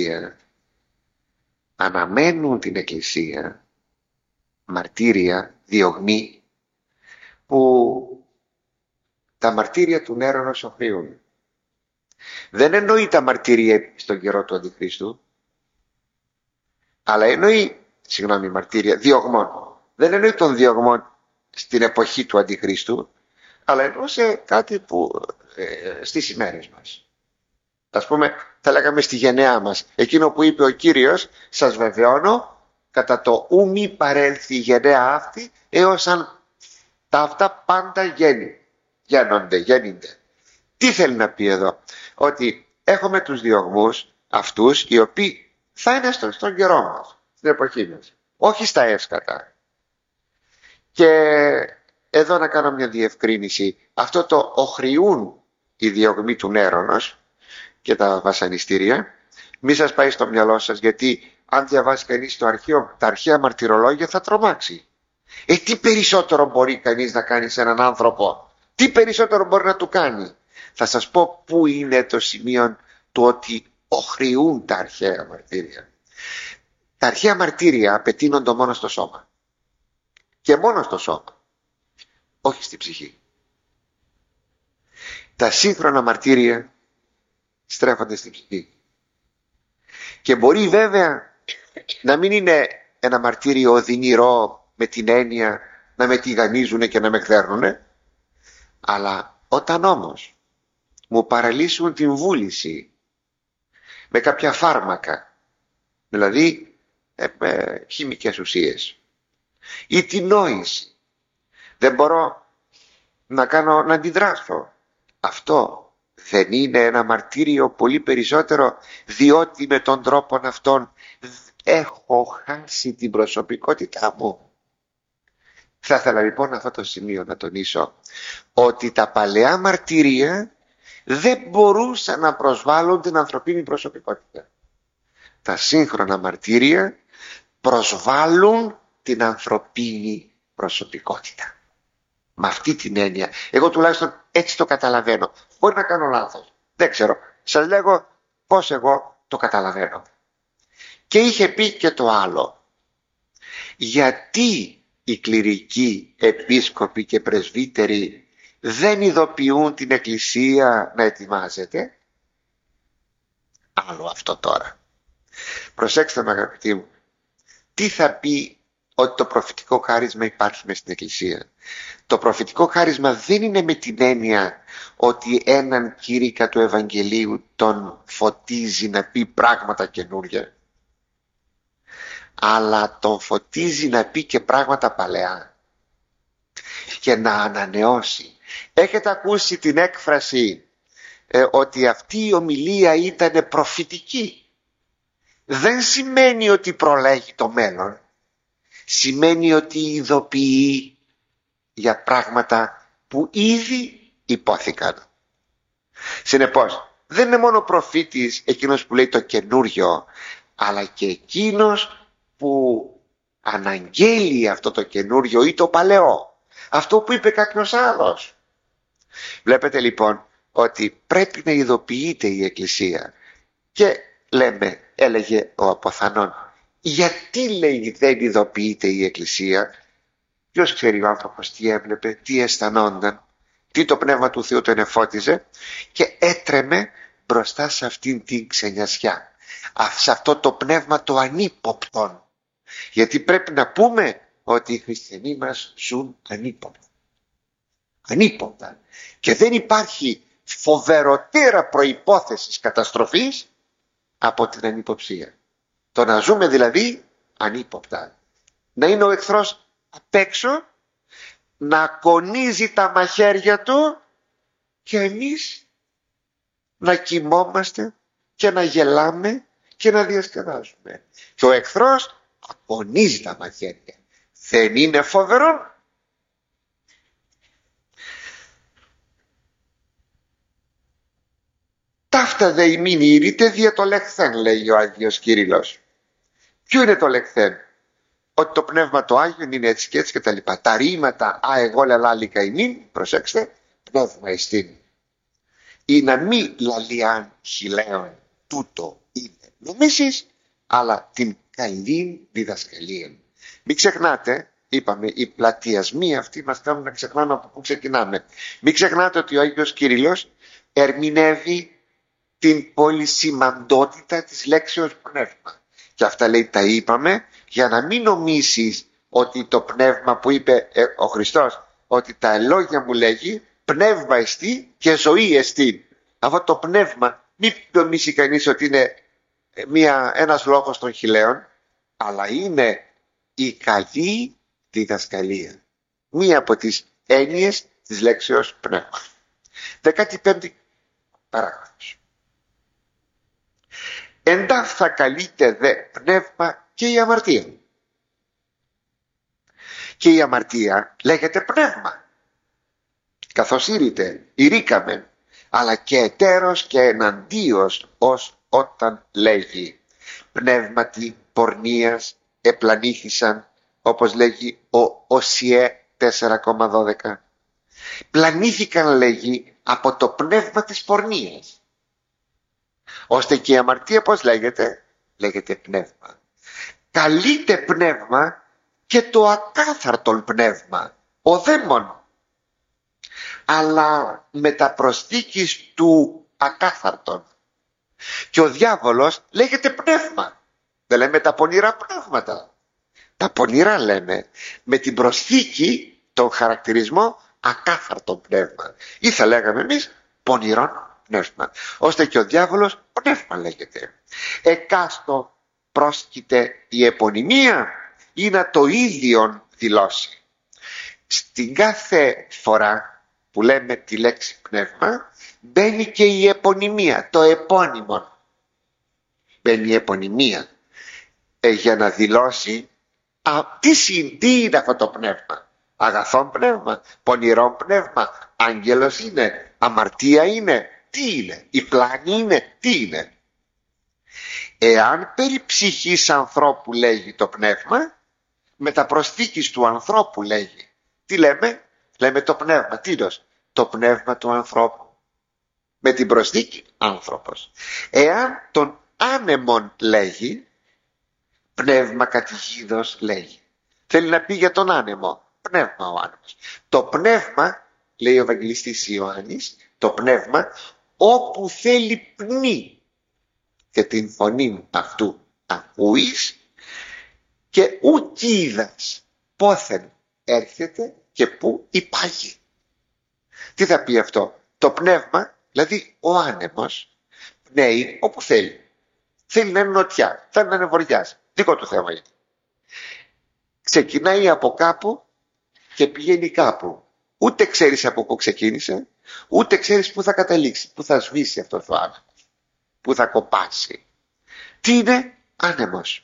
Εκκλησία μαρτύρια, διωγμή, που τα μαρτύρια του νέρονος οχρεούν. Δεν εννοεί τα μαρτύρια στον καιρό του Αντιχρίστου, αλλά εννοεί, μαρτύρια διωγμών. Δεν εννοεί τον διωγμών στην εποχή του Αντιχρίστου, αλλά εννοούσε κάτι που στις ημέρες μας. Ας πούμε, θα λέγαμε στη γενεά μας, εκείνο που είπε ο Κύριος, σας βεβαιώνω, κατά το ου μη παρέλθει η γενναία αυτή, έως αν τα αυτά πάντα γέννονται. Τι θέλει να πει εδώ? Ότι έχουμε τους διωγμούς αυτούς, οι οποίοι θα είναι στον καιρό μας, στην εποχή μας, όχι στα εύσκατα. Και εδώ να κάνω μια διευκρίνηση. Αυτό το οχρεούν η διωγμή του νέρονος και τα βασανιστήρια, μη σας πάει στο μυαλό σας, γιατί αν διαβάσει κανείς τα αρχαία μαρτυρολόγια θα τρομάξει. Τι περισσότερο μπορεί κανείς να κάνει σε έναν άνθρωπο? Τι περισσότερο μπορεί να του κάνει? Θα σας πω πού είναι το σημείο του ότι οχρεούν τα αρχαία μαρτύρια. Τα αρχαία μαρτύρια απαιτείνονται μόνο στο σώμα. Και μόνο στο σώμα. Όχι στη ψυχή. Τα σύγχρονα μαρτύρια στρέφονται στη ψυχή. Και μπορεί βέβαια να μην είναι ένα μαρτύριο οδυνηρό με την έννοια να με τηγανίζουνε και να με χδέρνουνε, αλλά όταν όμως μου παραλύσουν την βούληση με κάποια φάρμακα, δηλαδή με χημικές ουσίες, ή την νόηση, δεν μπορώ να αντιδράσω, αυτό δεν είναι ένα μαρτύριο πολύ περισσότερο, διότι με τον τρόπο αυτόν έχω χάσει την προσωπικότητά μου? Θα ήθελα λοιπόν αυτό το σημείο να τονίσω, ότι τα παλαιά μαρτύρια δεν μπορούσαν να προσβάλλουν την ανθρωπίνη προσωπικότητα. Τα σύγχρονα μαρτύρια προσβάλλουν την ανθρωπίνη προσωπικότητα. Με αυτή την έννοια, εγώ τουλάχιστον έτσι το καταλαβαίνω. Μπορεί να κάνω λάθος, δεν ξέρω. Σας λέγω πώς εγώ το καταλαβαίνω. Και είχε πει και το άλλο. Γιατί οι κληρικοί, επίσκοποι και πρεσβύτεροι δεν ειδοποιούν την Εκκλησία να ετοιμάζεται? Άλλο αυτό τώρα. Προσέξτε με, αγαπητοί μου. Τι θα πει ότι το προφητικό χάρισμα υπάρχει μες στην Εκκλησία. Το προφητικό χάρισμα δεν είναι με την έννοια ότι έναν κήρυκα του Ευαγγελίου τον φωτίζει να πει πράγματα καινούργια, αλλά τον φωτίζει να πει και πράγματα παλαιά και να ανανεώσει. Έχετε ακούσει την έκφραση ότι αυτή η ομιλία ήταν προφητική? Δεν σημαίνει ότι προλέγει το μέλλον. Σημαίνει ότι ειδοποιεί για πράγματα που ήδη υπόθηκαν. Συνεπώς, δεν είναι μόνο προφήτης εκείνος που λέει το καινούριο, αλλά και εκείνος που αναγγέλει αυτό το καινούριο ή το παλαιό, αυτό που είπε κάποιος άλλος. Βλέπετε λοιπόν ότι πρέπει να ειδοποιείται η Εκκλησία. Και έλεγε ο Αποθανών, γιατί λέει δεν ειδοποιείται η Εκκλησία? Ποιος ξέρει ο άνθρωπος τι έβλεπε, τι αισθανόταν, τι το Πνεύμα του Θεού τον εφώτιζε και έτρεμε μπροστά σε αυτήν την ξενιασιά, σε αυτό το πνεύμα το ανύποπτον. Γιατί πρέπει να πούμε ότι οι χριστιανοί μας ζουν ανύποπτα. Και δεν υπάρχει φοβεροτέρα προϋπόθεσης καταστροφής από την ανυποψία. Το να ζούμε δηλαδή ανύποπτα. Να είναι ο εχθρός απ' έξω, να κονίζει τα μαχαίρια του και εμείς να κοιμόμαστε και να γελάμε και να διασκεδάζουμε. Και ο εχθρός ακονίζει τα μαχαίρια. Δεν είναι φοβερό? Ταύτα δε ημίν ήρυτε δια το λεχθέν, λέει ο Άγιος Κύριλλος. Ποιο είναι το λεχθέν? Ότι το Πνεύμα το Άγιο είναι έτσι και έτσι και τα λοιπά. Τα ρήματα εγώ λαλάλικα ημίν, προσέξτε, πνεύμα εστίν. Ή να μη λαλιάν χιλέον τούτο είναι νομίσεις, αλλά την καλή διδασκαλία. Μην ξεχνάτε, είπαμε, οι πλατιασμοί αυτοί μας κάνουν να ξεχνάμε από πού ξεκινάμε. Μην ξεχνάτε ότι ο Άγιος Κύριλλος ερμηνεύει την πολυσημαντότητα της λέξεως πνεύμα. Και αυτά λέει τα είπαμε για να μην νομίσεις ότι το πνεύμα που είπε ο Χριστός, ότι τα λόγια μου λέγει πνεύμα εστί και ζωή εστί. Αυτό το πνεύμα μην νομίσει κανείς ότι είναι ένας λόγος των χιλέων, αλλά είναι η καλή διδασκαλία. Μία από τις έννοιες της λέξεως πνεύμα. 15η παράγραφος. Εντά θα καλείται δε πνεύμα και η αμαρτία. Και η αμαρτία λέγεται πνεύμα, καθώς ηρήκαμεν, αλλά και εταίρος και εναντίος ως όταν λέγει πνεύματι πορνείας επλανήθησαν, όπως λέγει ο Οσιέ 4,12. Πλανήθηκαν, λέγει, από το πνεύμα της πορνείας. Ώστε και η αμαρτία πώς λέγεται? Λέγεται πνεύμα. Καλείται πνεύμα και το ακάθαρτον πνεύμα, ο δαίμον. Αλλά μεταπροσθήκης του ακάθαρτον. Και ο διάβολος λέγεται πνεύμα. Δεν λέμε τα πονηρά πνεύματα. Τα πονηρά λέμε με την προσθήκη, τον χαρακτηρισμό ακάθαρτον πνεύμα. Ή θα λέγαμε εμείς πονηρόν πνεύμα. Ώστε και ο διάβολος πνεύμα λέγεται. Εκάστο πρόσκειται η επωνυμία ή να το ίδιον δηλώσει. Στην κάθε φορά που λέμε τη λέξη πνεύμα μπαίνει και η επωνυμία, το επώνυμο. Μπαίνει η επωνυμία για να δηλώσει τι είναι αυτό το πνεύμα. Αγαθόν πνεύμα, πονηρό πνεύμα, άγγελος είναι, αμαρτία είναι, τι είναι, η πλάνη είναι, τι είναι. Εάν περί ψυχής ανθρώπου λέγει το πνεύμα, μεταπροσθήκης του ανθρώπου λέγει. Τι λέμε? Λέμε το πνεύμα. Τίνος? Το πνεύμα του ανθρώπου. Με την προσθήκη άνθρωπος. Εάν τον άνεμον λέγει, πνεύμα κατηγίδος λέγει. Θέλει να πει για τον άνεμο. Πνεύμα ο άνεμος. Το πνεύμα, λέει ο Ευαγγελιστής Ιωάννης, το πνεύμα όπου θέλει πνί και την φωνή αυτού ακούεις και ουκ κοίηδας πόθεν έρχεται και πού υπάγει. Τι θα πει αυτό? Το πνεύμα, δηλαδή ο άνεμος, πνέει όπου θέλει. Θέλει να είναι νοτιά, θέλει να είναι βοριάς. Δικό του θέμα είναι. Ξεκινάει από κάπου και πηγαίνει κάπου. Ούτε ξέρεις από πού ξεκίνησε, ούτε ξέρεις πού θα καταλήξει, πού θα σβήσει αυτό το άνεμος, πού θα κοπάσει. Τι είναι? Άνεμος.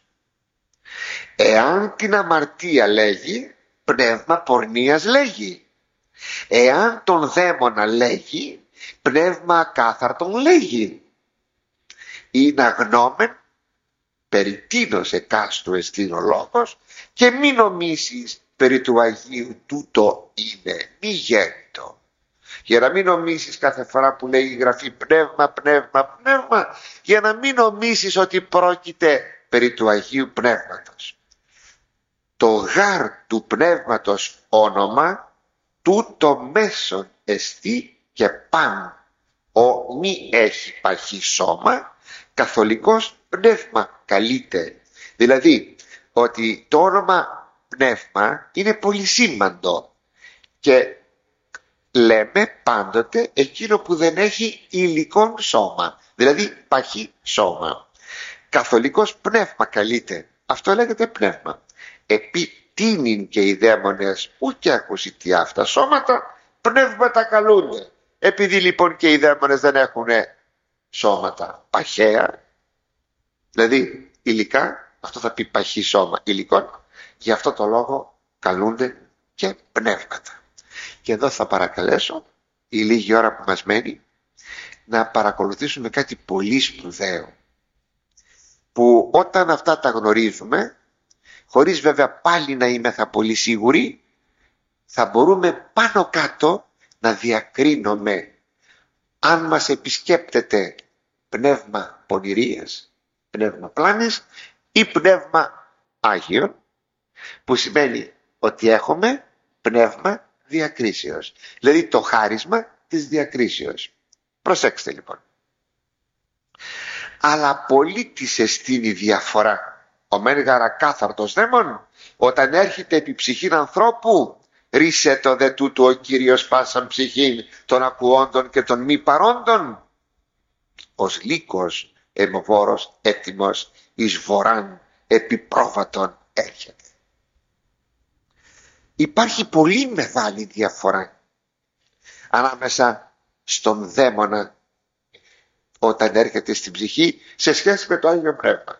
Εάν την αμαρτία λέγει, πνεύμα πορνείας λέγει. Εάν τον δαίμονα λέγει, πνεύμα ακάθαρτον λέγει. Είναι αγνώμεν περί τίνος εκάστου εστίν ο λόγος, και μη νομίσεις περί του Αγίου τούτο είναι, μη γέννητο. Για να μην νομίσεις κάθε φορά που λέει η Γραφή πνεύμα, πνεύμα, πνεύμα, για να μην νομίσεις ότι πρόκειται περί του Αγίου Πνεύματος. Το γάρ του Πνεύματος όνομα, τούτο μέσον εστί και παν. Ο μη έχει παχύ σώμα, καθολικός πνεύμα καλείται. Δηλαδή ότι το όνομα πνεύμα είναι πολύ σήμαντο και λέμε πάντοτε εκείνο που δεν έχει υλικό σώμα, δηλαδή παχύ σώμα. Καθολικός πνεύμα καλείται. Αυτό λέγεται πνεύμα. Επί τίνην και οι δαίμονες ούτε ακουσιτή αυτά σώματα, πνεύματα καλούνται. Επειδή λοιπόν και οι δαίμονες δεν έχουν σώματα παχαία, δηλαδή υλικά, αυτό θα πει παχύ σώμα υλικών, γι' αυτό το λόγο καλούνται και πνεύματα. Και εδώ θα παρακαλέσω η λίγη ώρα που μας μένει να παρακολουθήσουμε κάτι πολύ σπουδαίο, που όταν αυτά τα γνωρίζουμε, χωρίς βέβαια πάλι να είμεθα πολύ σίγουροι, θα μπορούμε πάνω κάτω να διακρίνουμε αν μας επισκέπτεται πνεύμα πονηρίας, πνεύμα πλάνης ή πνεύμα Άγιον, που σημαίνει ότι έχουμε πνεύμα διακρίσεως, δηλαδή το χάρισμα της διακρίσεως. Προσέξτε λοιπόν. Αλλά πολύ της εστίνει διαφορά. Ο μεν γαρακάθαρτος δαίμον, όταν έρχεται επί ψυχήν ανθρώπου, ρίσε το δε τούτου ο Κύριος πάσαν ψυχήν των ακουόντων και των μη παρόντων, ως λύκος αιμοβόρος έτοιμος εις βοράν επί πρόβατον έρχεται. Υπάρχει πολύ μεγάλη διαφορά ανάμεσα στον δαίμονα όταν έρχεται στην ψυχή σε σχέση με το Άγιο Πνεύμα.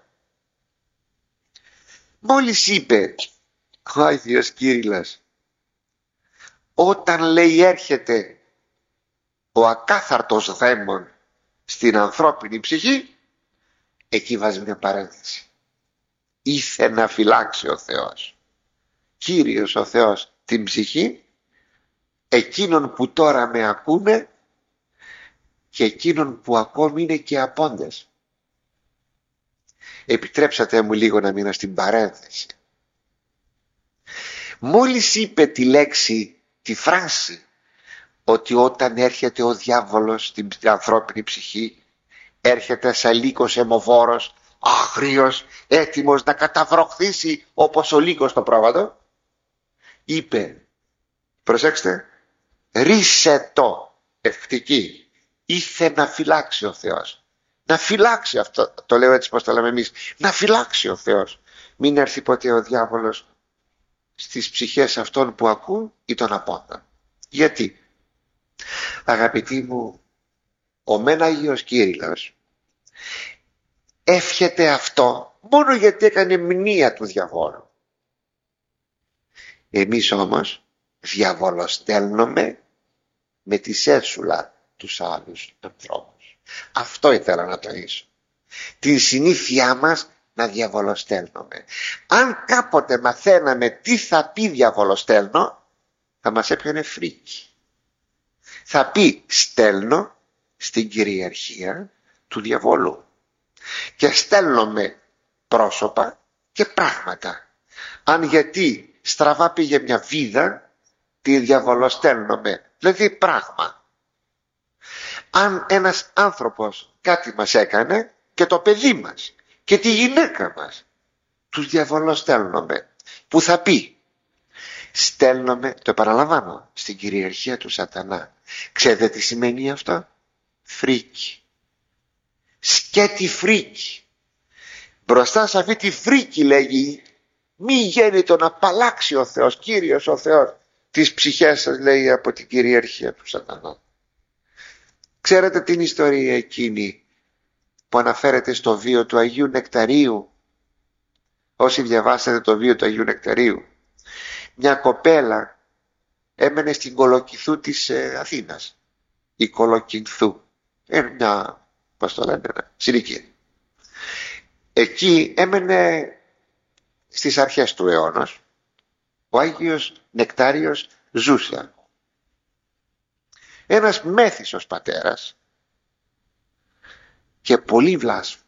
Μόλις είπε ο Άγιος Κύριλλας, όταν λέει έρχεται ο ακάθαρτος δαίμον στην ανθρώπινη ψυχή, εκεί βάζει μια παρένθεση. Ήθε να φυλάξει ο Θεός, Κύριος ο Θεός, την ψυχή εκείνων που τώρα με ακούνε και εκείνων που ακόμη είναι και απόντες. Επιτρέψατε μου λίγο να μείνω στην παρένθεση. Μόλις είπε τη λέξη, τη φράση, ότι όταν έρχεται ο διάβολος στην ανθρώπινη ψυχή, έρχεται σαν λύκος αιμοβόρος, άγριος, έτοιμος να καταβροχθήσει όπως ο λύκος το πρόβατο, είπε, προσέξτε, ρίσε το ευκτική, ήθε να φυλάξει ο Θεός. Να φυλάξει αυτό, το λέω έτσι πως το λέμε εμείς, να φυλάξει ο Θεός. Μην έρθει ποτέ ο διάβολος στις ψυχές αυτών που ακούν ή των απόντων. Γιατί? Αγαπητοί μου, ο μεν Άγιος Κύριλλος εύχεται αυτό μόνο γιατί έκανε μνήα του διαβόλου. Εμείς όμως διαβολοστέλνουμε με τη σέρσουλα τους άλλους ανθρώπους. Αυτό ήθελα να τονίσω. Την συνήθειά μας να διαβολοστέλνουμε. Αν κάποτε μαθαίναμε τι θα πει διαβολοστέλνω, θα μας έπιανε φρίκι. Θα πει στέλνω στην κυριαρχία του διαβόλου και στέλνομαι πρόσωπα και πράγματα. Αν γιατί στραβά πήγε μια βίδα, τη διαβολοστέλνομαι, δηλαδή πράγμα. Αν ένας άνθρωπος κάτι μας έκανε και το παιδί μας και τη γυναίκα μας, τους διαβολοστέλνομαι. που θα πει στέλνομαι, το επαναλαμβάνω, στην κυριαρχία του σατανά. Ξέρετε τι σημαίνει αυτό? Φρίκη. Σκέτη φρίκη. Μπροστά σε αυτή τη φρίκη, λέγει, μη γέννητο να απαλλάξει ο Θεός, Κύριος ο Θεός, τις ψυχές σας, λέει, από την κυριαρχία του σατανά. Ξέρετε την ιστορία εκείνη που αναφέρεται στο βίο του Αγίου Νεκταρίου? Όσοι διαβάσατε το βίο του Αγίου Νεκταρίου, μια κοπέλα έμενε στην Κολοκυνθού της Αθήνας. Η Κολοκυνθού, μια, πώς το λένε, συνοικία. Εκεί έμενε στις αρχές του αιώνος. Ο Άγιος Νεκτάριος ζούσε. Ένας μέθησος πατέρας και πολύ βλάσφημος.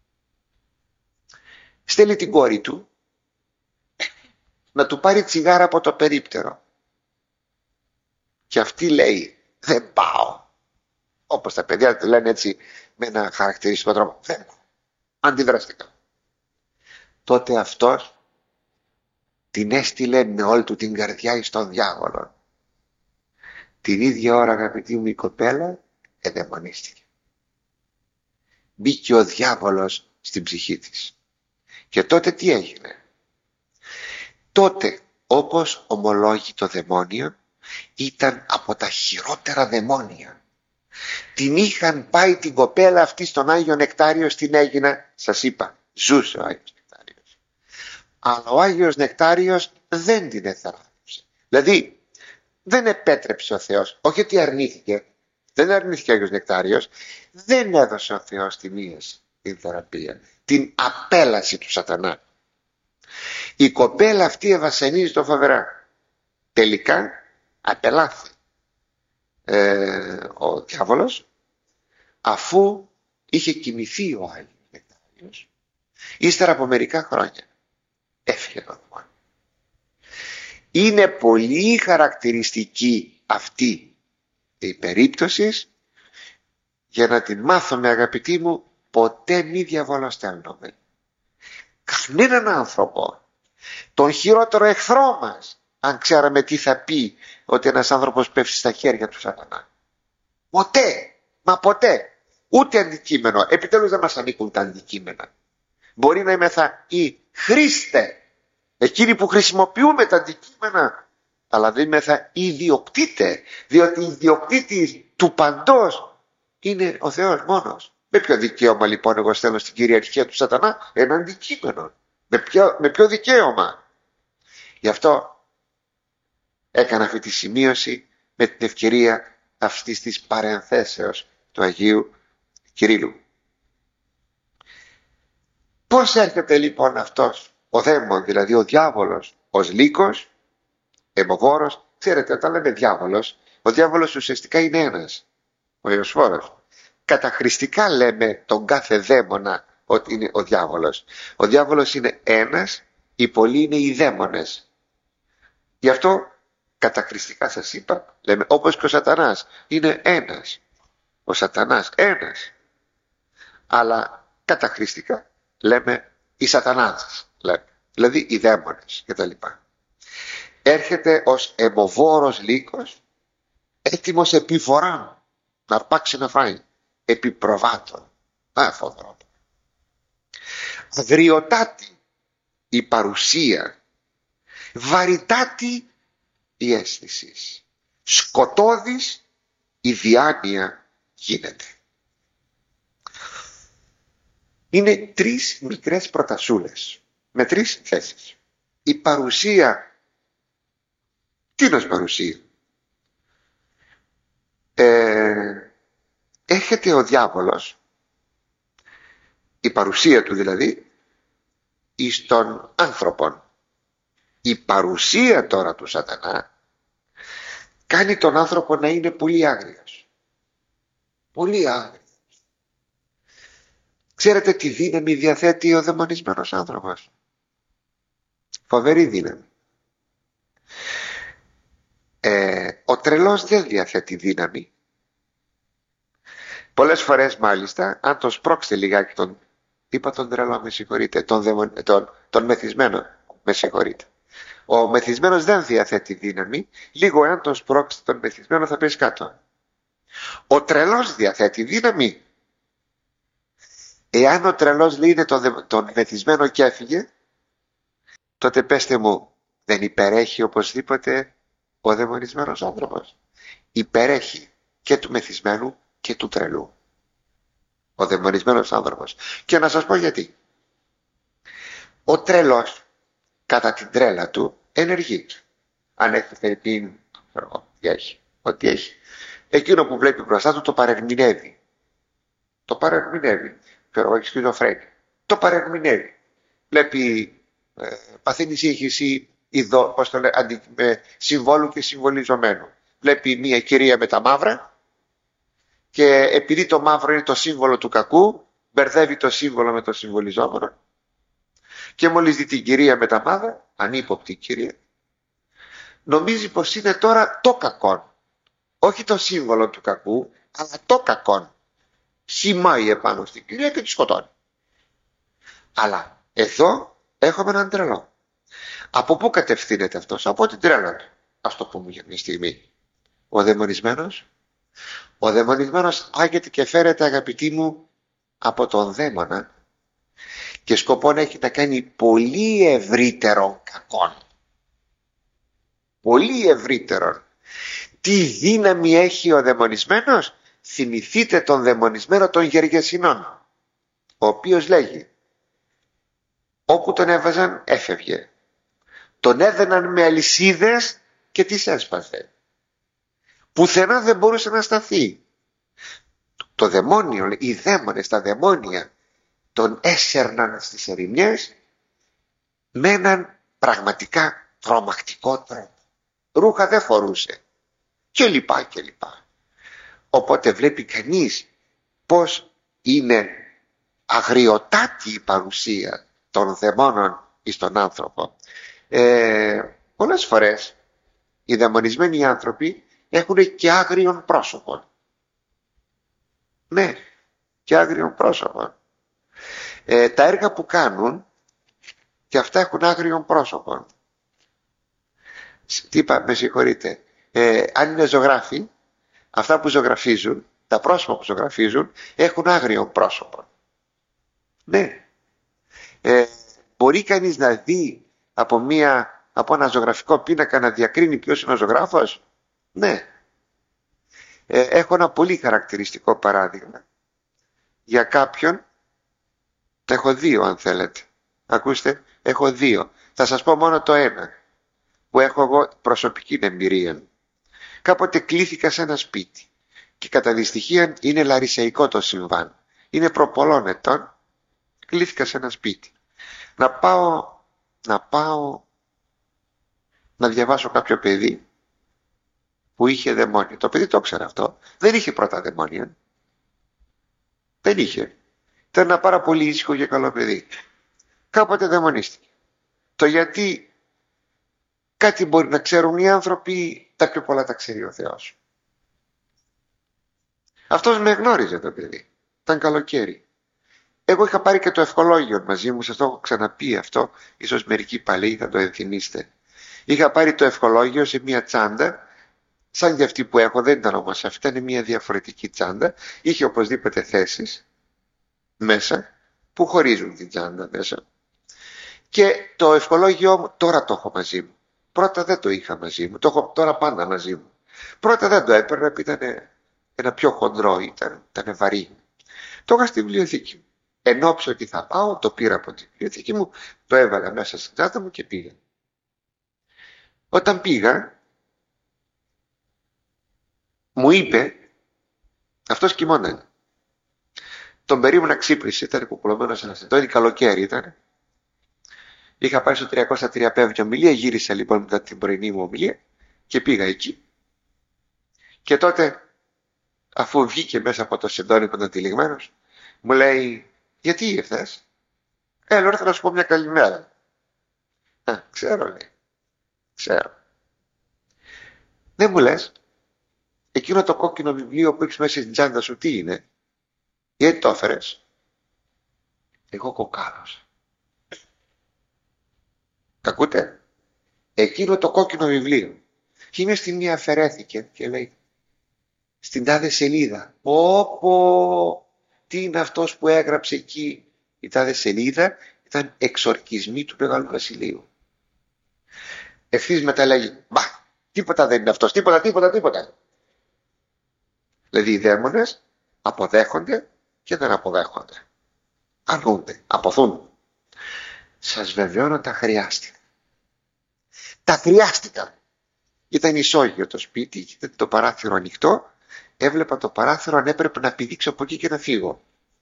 Στέλνει την κόρη του να του πάρει τσιγάρα από το περίπτερο. Και αυτή λέει, δεν πάω. Όπως τα παιδιά του λένε έτσι με ένα χαρακτηριστικό τρόπο. Δεν πάω. Αντιδραστικά. Τότε αυτός την έστειλε με όλη του την καρδιά εις τον διάβολο. Την ίδια ώρα, αγαπητή μου, η κοπέλα εδαιμονίστηκε. Μπήκε ο διάβολος στην ψυχή της. Και τότε τι έγινε? Τότε, όπως ομολόγει το δαιμόνιο, ήταν από τα χειρότερα δαιμόνια. Την είχαν πάει την κοπέλα αυτή στον Άγιο Νεκτάριο στην Αίγινα. Σας είπα, ζούσε ο Άγιος Νεκτάριος. Αλλά ο Άγιος Νεκτάριος δεν την εθεράπευσε. Δηλαδή δεν επέτρεψε ο Θεός, όχι ότι αρνήθηκε, δεν αρνήθηκε ο Άγιος Νεκτάριος, δεν έδωσε ο Θεός την ίαση, την θεραπεία, την απέλαση του σατανά. Η κοπέλα αυτή ευασανίζει το φοβερά. Τελικά απελάθη ο διάβολος, αφού είχε κοιμηθεί ο Άγιος Νεκτάριος. Ύστερα από μερικά χρόνια έφυγε το δαιμόνιο. Είναι πολύ χαρακτηριστική αυτή η περίπτωση για να την μάθουμε, αγαπητοί μου, ποτέ μη διαβολοστέλνουμε κανέναν άνθρωπο, τον χειρότερο εχθρό μας, αν ξέραμε τι θα πει ότι ένας άνθρωπος πέφτει στα χέρια του σατανά. Ποτέ, μα ποτέ, ούτε αντικείμενο. Επιτέλους δεν μας ανήκουν τα αντικείμενα. Μπορεί να είμεθα οι χρήστε, εκείνοι που χρησιμοποιούμε τα αντικείμενα, αλλά δεν είμεθα οι ιδιοκτήτε, διότι οι ιδιοκτήτης του παντός είναι ο Θεός μόνος. Με ποιο δικαίωμα λοιπόν εγώ στέλνω στην κυριαρχία του σατανά ένα αντικείμενο? Με ποιο δικαίωμα? Γι' αυτό έκανα αυτή τη σημείωση με την ευκαιρία αυτής της παρενθέσεως του Αγίου Κυρίλλου. Πώς έρχεται λοιπόν αυτός ο δαίμον, δηλαδή ο διάβολος, ως λύκος, αιμοβόρος? Ξέρετε, όταν λέμε διάβολος, ο διάβολος ουσιαστικά είναι ένας, ο Ιωσφόρος. Καταχρηστικά λέμε τον κάθε δαίμονα ότι είναι ο διάβολος. Ο διάβολος είναι ένας, οι πολλοί είναι οι δαίμονες. Γι' αυτό καταχρηστικά σας είπα, λέμε όπως και ο σατανάς είναι ένας. Ο σατανάς ένας. Αλλά καταχρηστικά λέμε οι σατανάδες, λέμε. Δηλαδή οι δαίμονες κτλ. Έρχεται ως αιμοβόρος λύκος, έτοιμος επί φοράν να αρπάξει να φάει, επί προβάτων. Φοβερό. Αγριοτάτη η παρουσία, βαρυτάτη η αίσθηση, σκοτώδης η διάνοια γίνεται. Είναι τρεις μικρές προτασούλες με τρεις θέσεις. Η παρουσία, τι είναι ως παρουσία? Έρχεται ο διάβολος, η παρουσία του δηλαδή, εις των άνθρωπων. Η παρουσία τώρα του σατανά κάνει τον άνθρωπο να είναι πολύ άγριος. Πολύ άγριος. Ξέρετε τι δύναμη διαθέτει ο δαιμονισμένος άνθρωπος? Φοβερή δύναμη. Ο τρελός δεν διαθέτει δύναμη. Πολλές φορές μάλιστα, αν τον σπρώξετε λιγάκι τον τρελό, με συγχωρείτε, τον μεθυσμένο, με συγχωρείτε, Ο μεθυσμένος δεν διαθέτει δύναμη, λίγο εάν τον σπρώξει τον μεθυσμένο θα πέσει κάτω. Ο τρελός διαθέτει δύναμη. Εάν ο τρελός λύνε τον μεθυσμένο και έφυγε, τότε πέστε μου, δεν υπερέχει οπωσδήποτε ο δαιμονισμένος άνθρωπος? Υπερέχει και του μεθυσμένου και του τρελού ο δαιμονισμένος άνθρωπος. Και να σας πω γιατί. Ο τρελός κατά την τρέλα του ενεργεί. Αν έχει φερειπίν, ό,τι έχει, εκείνο που βλέπει μπροστά του το παρερμηνεύει. Το παρερμηνεύει. Έχει σχιζοφρένεια. Το παρερμηνεύει. Βλέπει, παθαίνει σύγχυση συμβόλου και συμβολιζομένου. Βλέπει μια κυρία με τα μαύρα και επειδή το μαύρο είναι το σύμβολο του κακού, μπερδεύει το σύμβολο με το συμβολιζόμενο και μόλις δει την κυρία με τα μαύρα, ανύποπτη κυρία, νομίζει πως είναι τώρα το κακό. Όχι το σύμβολο του κακού, αλλά το κακό. Σημάει επάνω στην κυρία και τη σκοτώνει. Αλλά εδώ έχουμε έναν τρελό. Από πού κατευθύνεται αυτός? Από την τρέλα του. Ας το πούμε για μια στιγμή. Ο δαιμονισμένος άγεται και φέρεται, αγαπητοί μου, από τον δαίμονα και σκοπό έχει να κάνει πολύ ευρύτερον κακόν. Πολύ ευρύτερον. Τι δύναμη έχει ο δαιμονισμένος? Θυμηθείτε τον δαιμονισμένο των Γεργεσινών, ο οποίος λέγει, όπου τον έβαζαν έφευγε, τον έδαιναν με αλυσίδες και τις έσπαθε, πουθενά δεν μπορούσε να σταθεί. Το δαιμόνιο, οι δαίμονες, τα δαιμόνια τον έσερναν στις ερημιές με έναν πραγματικά τρομακτικό τρόπο. Ρούχα δεν φορούσε και λοιπά και λοιπά. Οπότε βλέπει κανείς πως είναι αγριοτάτη η παρουσία των δαιμόνων εις τον άνθρωπο. Πολλές φορές οι δαιμονισμένοι άνθρωποι έχουν και άγριον πρόσωπο. Ναι, και άγριον πρόσωπο. Τα έργα που κάνουν και αυτά έχουν άγριον πρόσωπο. Τι είπα, με συγχωρείτε. Αν είναι ζωγράφοι, αυτά που ζωγραφίζουν, τα πρόσωπα που ζωγραφίζουν έχουν άγριο πρόσωπο. Ναι. Μπορεί κανείς να δει από ένα ζωγραφικό πίνακα να διακρίνει ποιος είναι ο ζωγράφος? Ναι. Έχω ένα πολύ χαρακτηριστικό παράδειγμα για κάποιον. Έχω δύο αν θέλετε. Ακούστε, έχω δύο. Θα σας πω μόνο το ένα που έχω εγώ προσωπική εμπειρία. Κάποτε κλήθηκα σε ένα σπίτι και κατά δυστυχία είναι λαρισαϊκό το συμβάν. Είναι προπολών ετών. Κλήθηκα σε ένα σπίτι να πάω να διαβάσω κάποιο παιδί που είχε δαιμόνια. Το παιδί το ήξερα αυτό. Δεν είχε πρώτα δαιμόνια. Δεν είχε. Ήταν ένα πάρα πολύ ήσυχο και καλό παιδί. Κάποτε δαιμονίστηκε. Το γιατί κάτι μπορεί να ξέρουν οι άνθρωποι, τα πιο πολλά τα ξέρει ο Θεός. Αυτός με γνώριζε το παιδί. Ήταν καλοκαίρι. Εγώ είχα πάρει και το ευχολόγιο μαζί μου, σας το έχω ξαναπεί αυτό, ίσως μερικοί παλαιοί θα το ενθυμίστε. Είχα πάρει το ευχολόγιο σε μια τσάντα, σαν για αυτή που έχω, δεν ήταν όμως αυτή, ήταν μια διαφορετική τσάντα, είχε οπωσδήποτε θέσεις μέσα, που χωρίζουν την τσάντα μέσα. Και το ευχολόγιο μου, τώρα το έχω μαζί μου. Πρώτα δεν το είχα μαζί μου, το έχω τώρα πάντα μαζί μου. Πρώτα δεν το έπαιρνα, ήταν ένα πιο χοντρό, ήταν βαρύ. Το είχα στη βιβλιοθήκη μου. Ενόψε ότι θα πάω, το πήρα από τη βιβλιοθήκη μου, το έβαλα μέσα στην τσάντα μου και πήγα. Όταν πήγα, μου είπε, αυτός κοιμώνανε. Τον περίμενα ξύπνησε, ήταν κουκουλωμένος ένας ετών, καλοκαίρι ήταν. Είχα πάει στο 303 ομιλία, γύρισα λοιπόν μετά την πρωινή μου ομιλία και πήγα εκεί. Και τότε, αφού βγήκε μέσα από το σεντόνι που ήταν τυλιγμένος, μου λέει, γιατί ήρθες? Λέω, ήρθα να σου πω μια καλημέρα. Ξέρω, λέει. Ξέρω. Δεν μου λες, εκείνο το κόκκινο βιβλίο που έχεις μέσα στην τσάντα σου τι είναι? Γιατί το έφερες? Εγώ κοκκάλωσα. Τα ακούτε? εκείνο το κόκκινο βιβλίο. Και μια στιγμή αφαιρέθηκε και λέει, στην τάδε σελίδα, τι είναι αυτός που έγραψε εκεί? Η τάδε σελίδα ήταν εξορκισμοί του Μεγάλου Βασιλείου. Ευθύς μετά λέγει, τίποτα δεν είναι αυτός, τίποτα. Δηλαδή οι δαίμονες αποδέχονται και δεν αποδέχονται. Αρνούνται, αποθούν. Σας βεβαιώνω, τα χρειάστηκαν. Τα χρειάστηκαν. Ήταν ισόγειο το σπίτι, ήταν το παράθυρο ανοιχτό. Έβλεπα το παράθυρο, αν έπρεπε να πηδήξω από εκεί και να φύγω.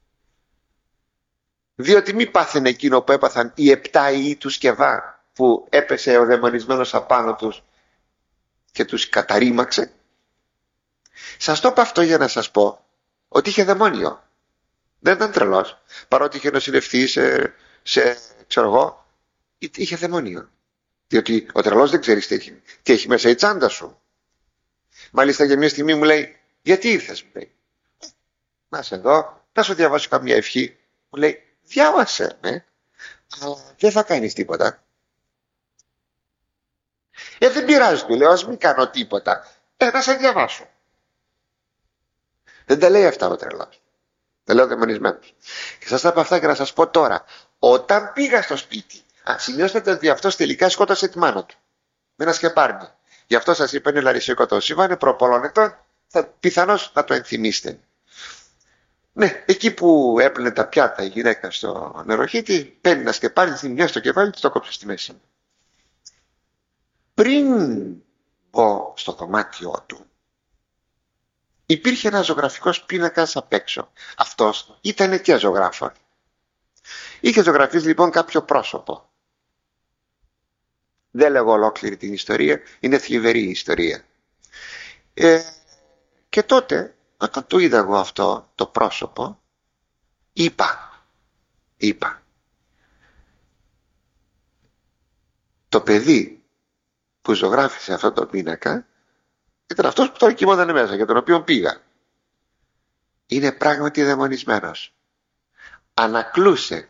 Διότι μη πάθαινε εκείνο που έπαθαν οι 7 ιοί του Σκευά, που έπεσε ο δαιμονισμένος απάνω τους και τους καταρρίμαξε. Σας το είπα αυτό για να σας πω ότι είχε δαιμόνιο. Δεν ήταν τρελός. Παρότι είχε νοσηλευτεί ξέρω εγώ, είχε δαιμόνιο. Διότι ο τρελός δεν ξέρει τι έχει μέσα η τσάντα σου. Μάλιστα για μια στιγμή μου λέει, γιατί ήρθες? Μου λέει, να είσαι εδώ, να σου διαβάσω καμία ευχή. Μου λέει, διάβασε με, αλλά δεν θα κάνεις τίποτα. Δεν πειράζει, του λέω, ας μην κάνω τίποτα. Να σε διαβάσω. Δεν τα λέει αυτά ο τρελός. Τα λέω δαιμονισμένος. Και σας τα είπα αυτά για να σας πω τώρα. Όταν πήγα στο σπίτι, σημειώσατε ότι αυτός τελικά σκότωσε τη μάνα του με ένα σκεπάρνι. Γι' αυτό σας είπα, είναι λαρισικό το σύμβα, είναι προ πολλών ετών, πιθανώς να το ενθυμίστε. Ναι, εκεί που έπλαινε τα πιάτα η γυναίκα στο νεροχύτη, παίρνει ένα σκεπάρνι, την μια στο κεφάλι της, το κόψε στη μέση. Πριν μπω στο δωμάτιό του, υπήρχε ένα ζωγραφικός πίνακας απ' έξω. Αυτός ήταν αιτία ζωγράφων. Είχε ζωγραφίσει λοιπόν κάποιο πρόσωπο. Δεν λέγω ολόκληρη την ιστορία, είναι θλιβερή η ιστορία. Και τότε, όταν το είδα εγώ αυτό το πρόσωπο, είπα, το παιδί που ζωγράφισε αυτό το πίνακα ήταν αυτός που τώρα κοιμόταν μέσα, για τον οποίο πήγα. Είναι πράγματι δαιμονισμένος. Ανακλούσε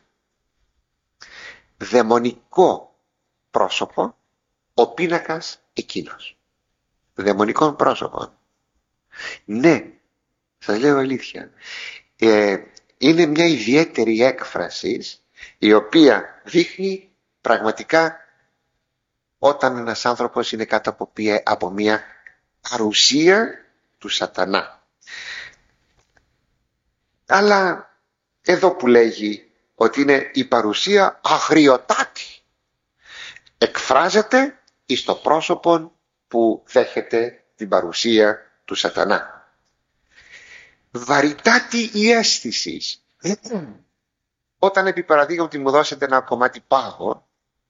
δαιμονικό πρόσωπο ο πίνακας εκείνος. Δαιμονικών πρόσωπων. Ναι, σας λέω αλήθεια. Είναι μια ιδιαίτερη έκφραση η οποία δείχνει πραγματικά όταν ένας άνθρωπος είναι κάτω από μια παρουσία του σατανά. Αλλά εδώ που λέγει ότι είναι η παρουσία αγριοτάτη, εκφράζεται εις το πρόσωπο που δέχεται την παρουσία του σατανά. Βαρυτάτη η αίσθηση. Όταν επί παραδείγματι μου δώσετε ένα κομμάτι πάγο,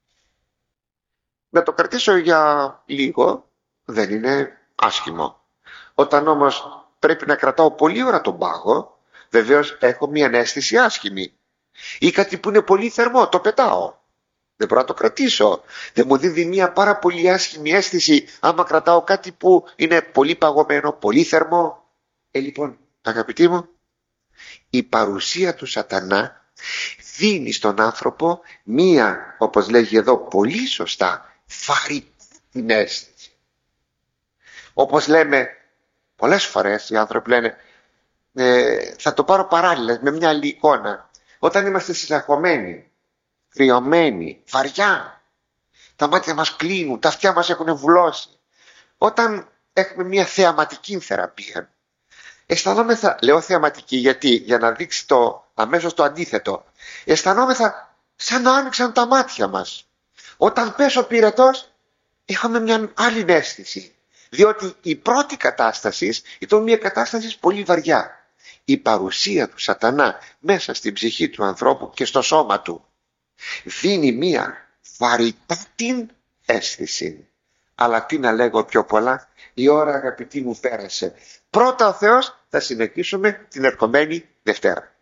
να το κρατήσω για λίγο δεν είναι άσχημο. Όταν όμως πρέπει να κρατάω πολλή ώρα τον πάγο, βεβαίως έχω μια αίσθηση άσχημη. Ή κάτι που είναι πολύ θερμό, το πετάω. Δεν μπορώ να το κρατήσω. Δεν μου δίνει μια πάρα πολύ άσχημη αίσθηση άμα κρατάω κάτι που είναι πολύ παγωμένο, πολύ θερμό. Λοιπόν, αγαπητοί μου, η παρουσία του σατανά δίνει στον άνθρωπο μία, όπως λέγει εδώ πολύ σωστά, βαρύ την αίσθηση. Όπως λέμε πολλές φορές, οι άνθρωποι λένε, θα το πάρω παράλληλα με μια άλλη εικόνα. Όταν είμαστε συναχωμένοι, κρυωμένοι, βαριά, τα μάτια μας κλείνουν, τα αυτιά μας έχουν βουλώσει, όταν έχουμε μια θεαματική θεραπεία, αισθανόμεθα, λέω θεαματική γιατί, για να δείξει αμέσως το αντίθετο, αισθανόμεθα σαν να άνοιξαν τα μάτια μας. Όταν πέσω πυρετός, είχαμε μια άλλη αίσθηση, διότι η πρώτη κατάσταση ήταν μια κατάσταση πολύ βαριά. Η παρουσία του σατανά μέσα στην ψυχή του ανθρώπου και στο σώμα του δίνει μια βαρυτάτη αίσθηση. Αλλά τι να λέγω πιο πολλά, η ώρα αγαπητοί μου πέρασε. Πρώτα ο Θεός, θα συνεχίσουμε την ερχομένη Δευτέρα.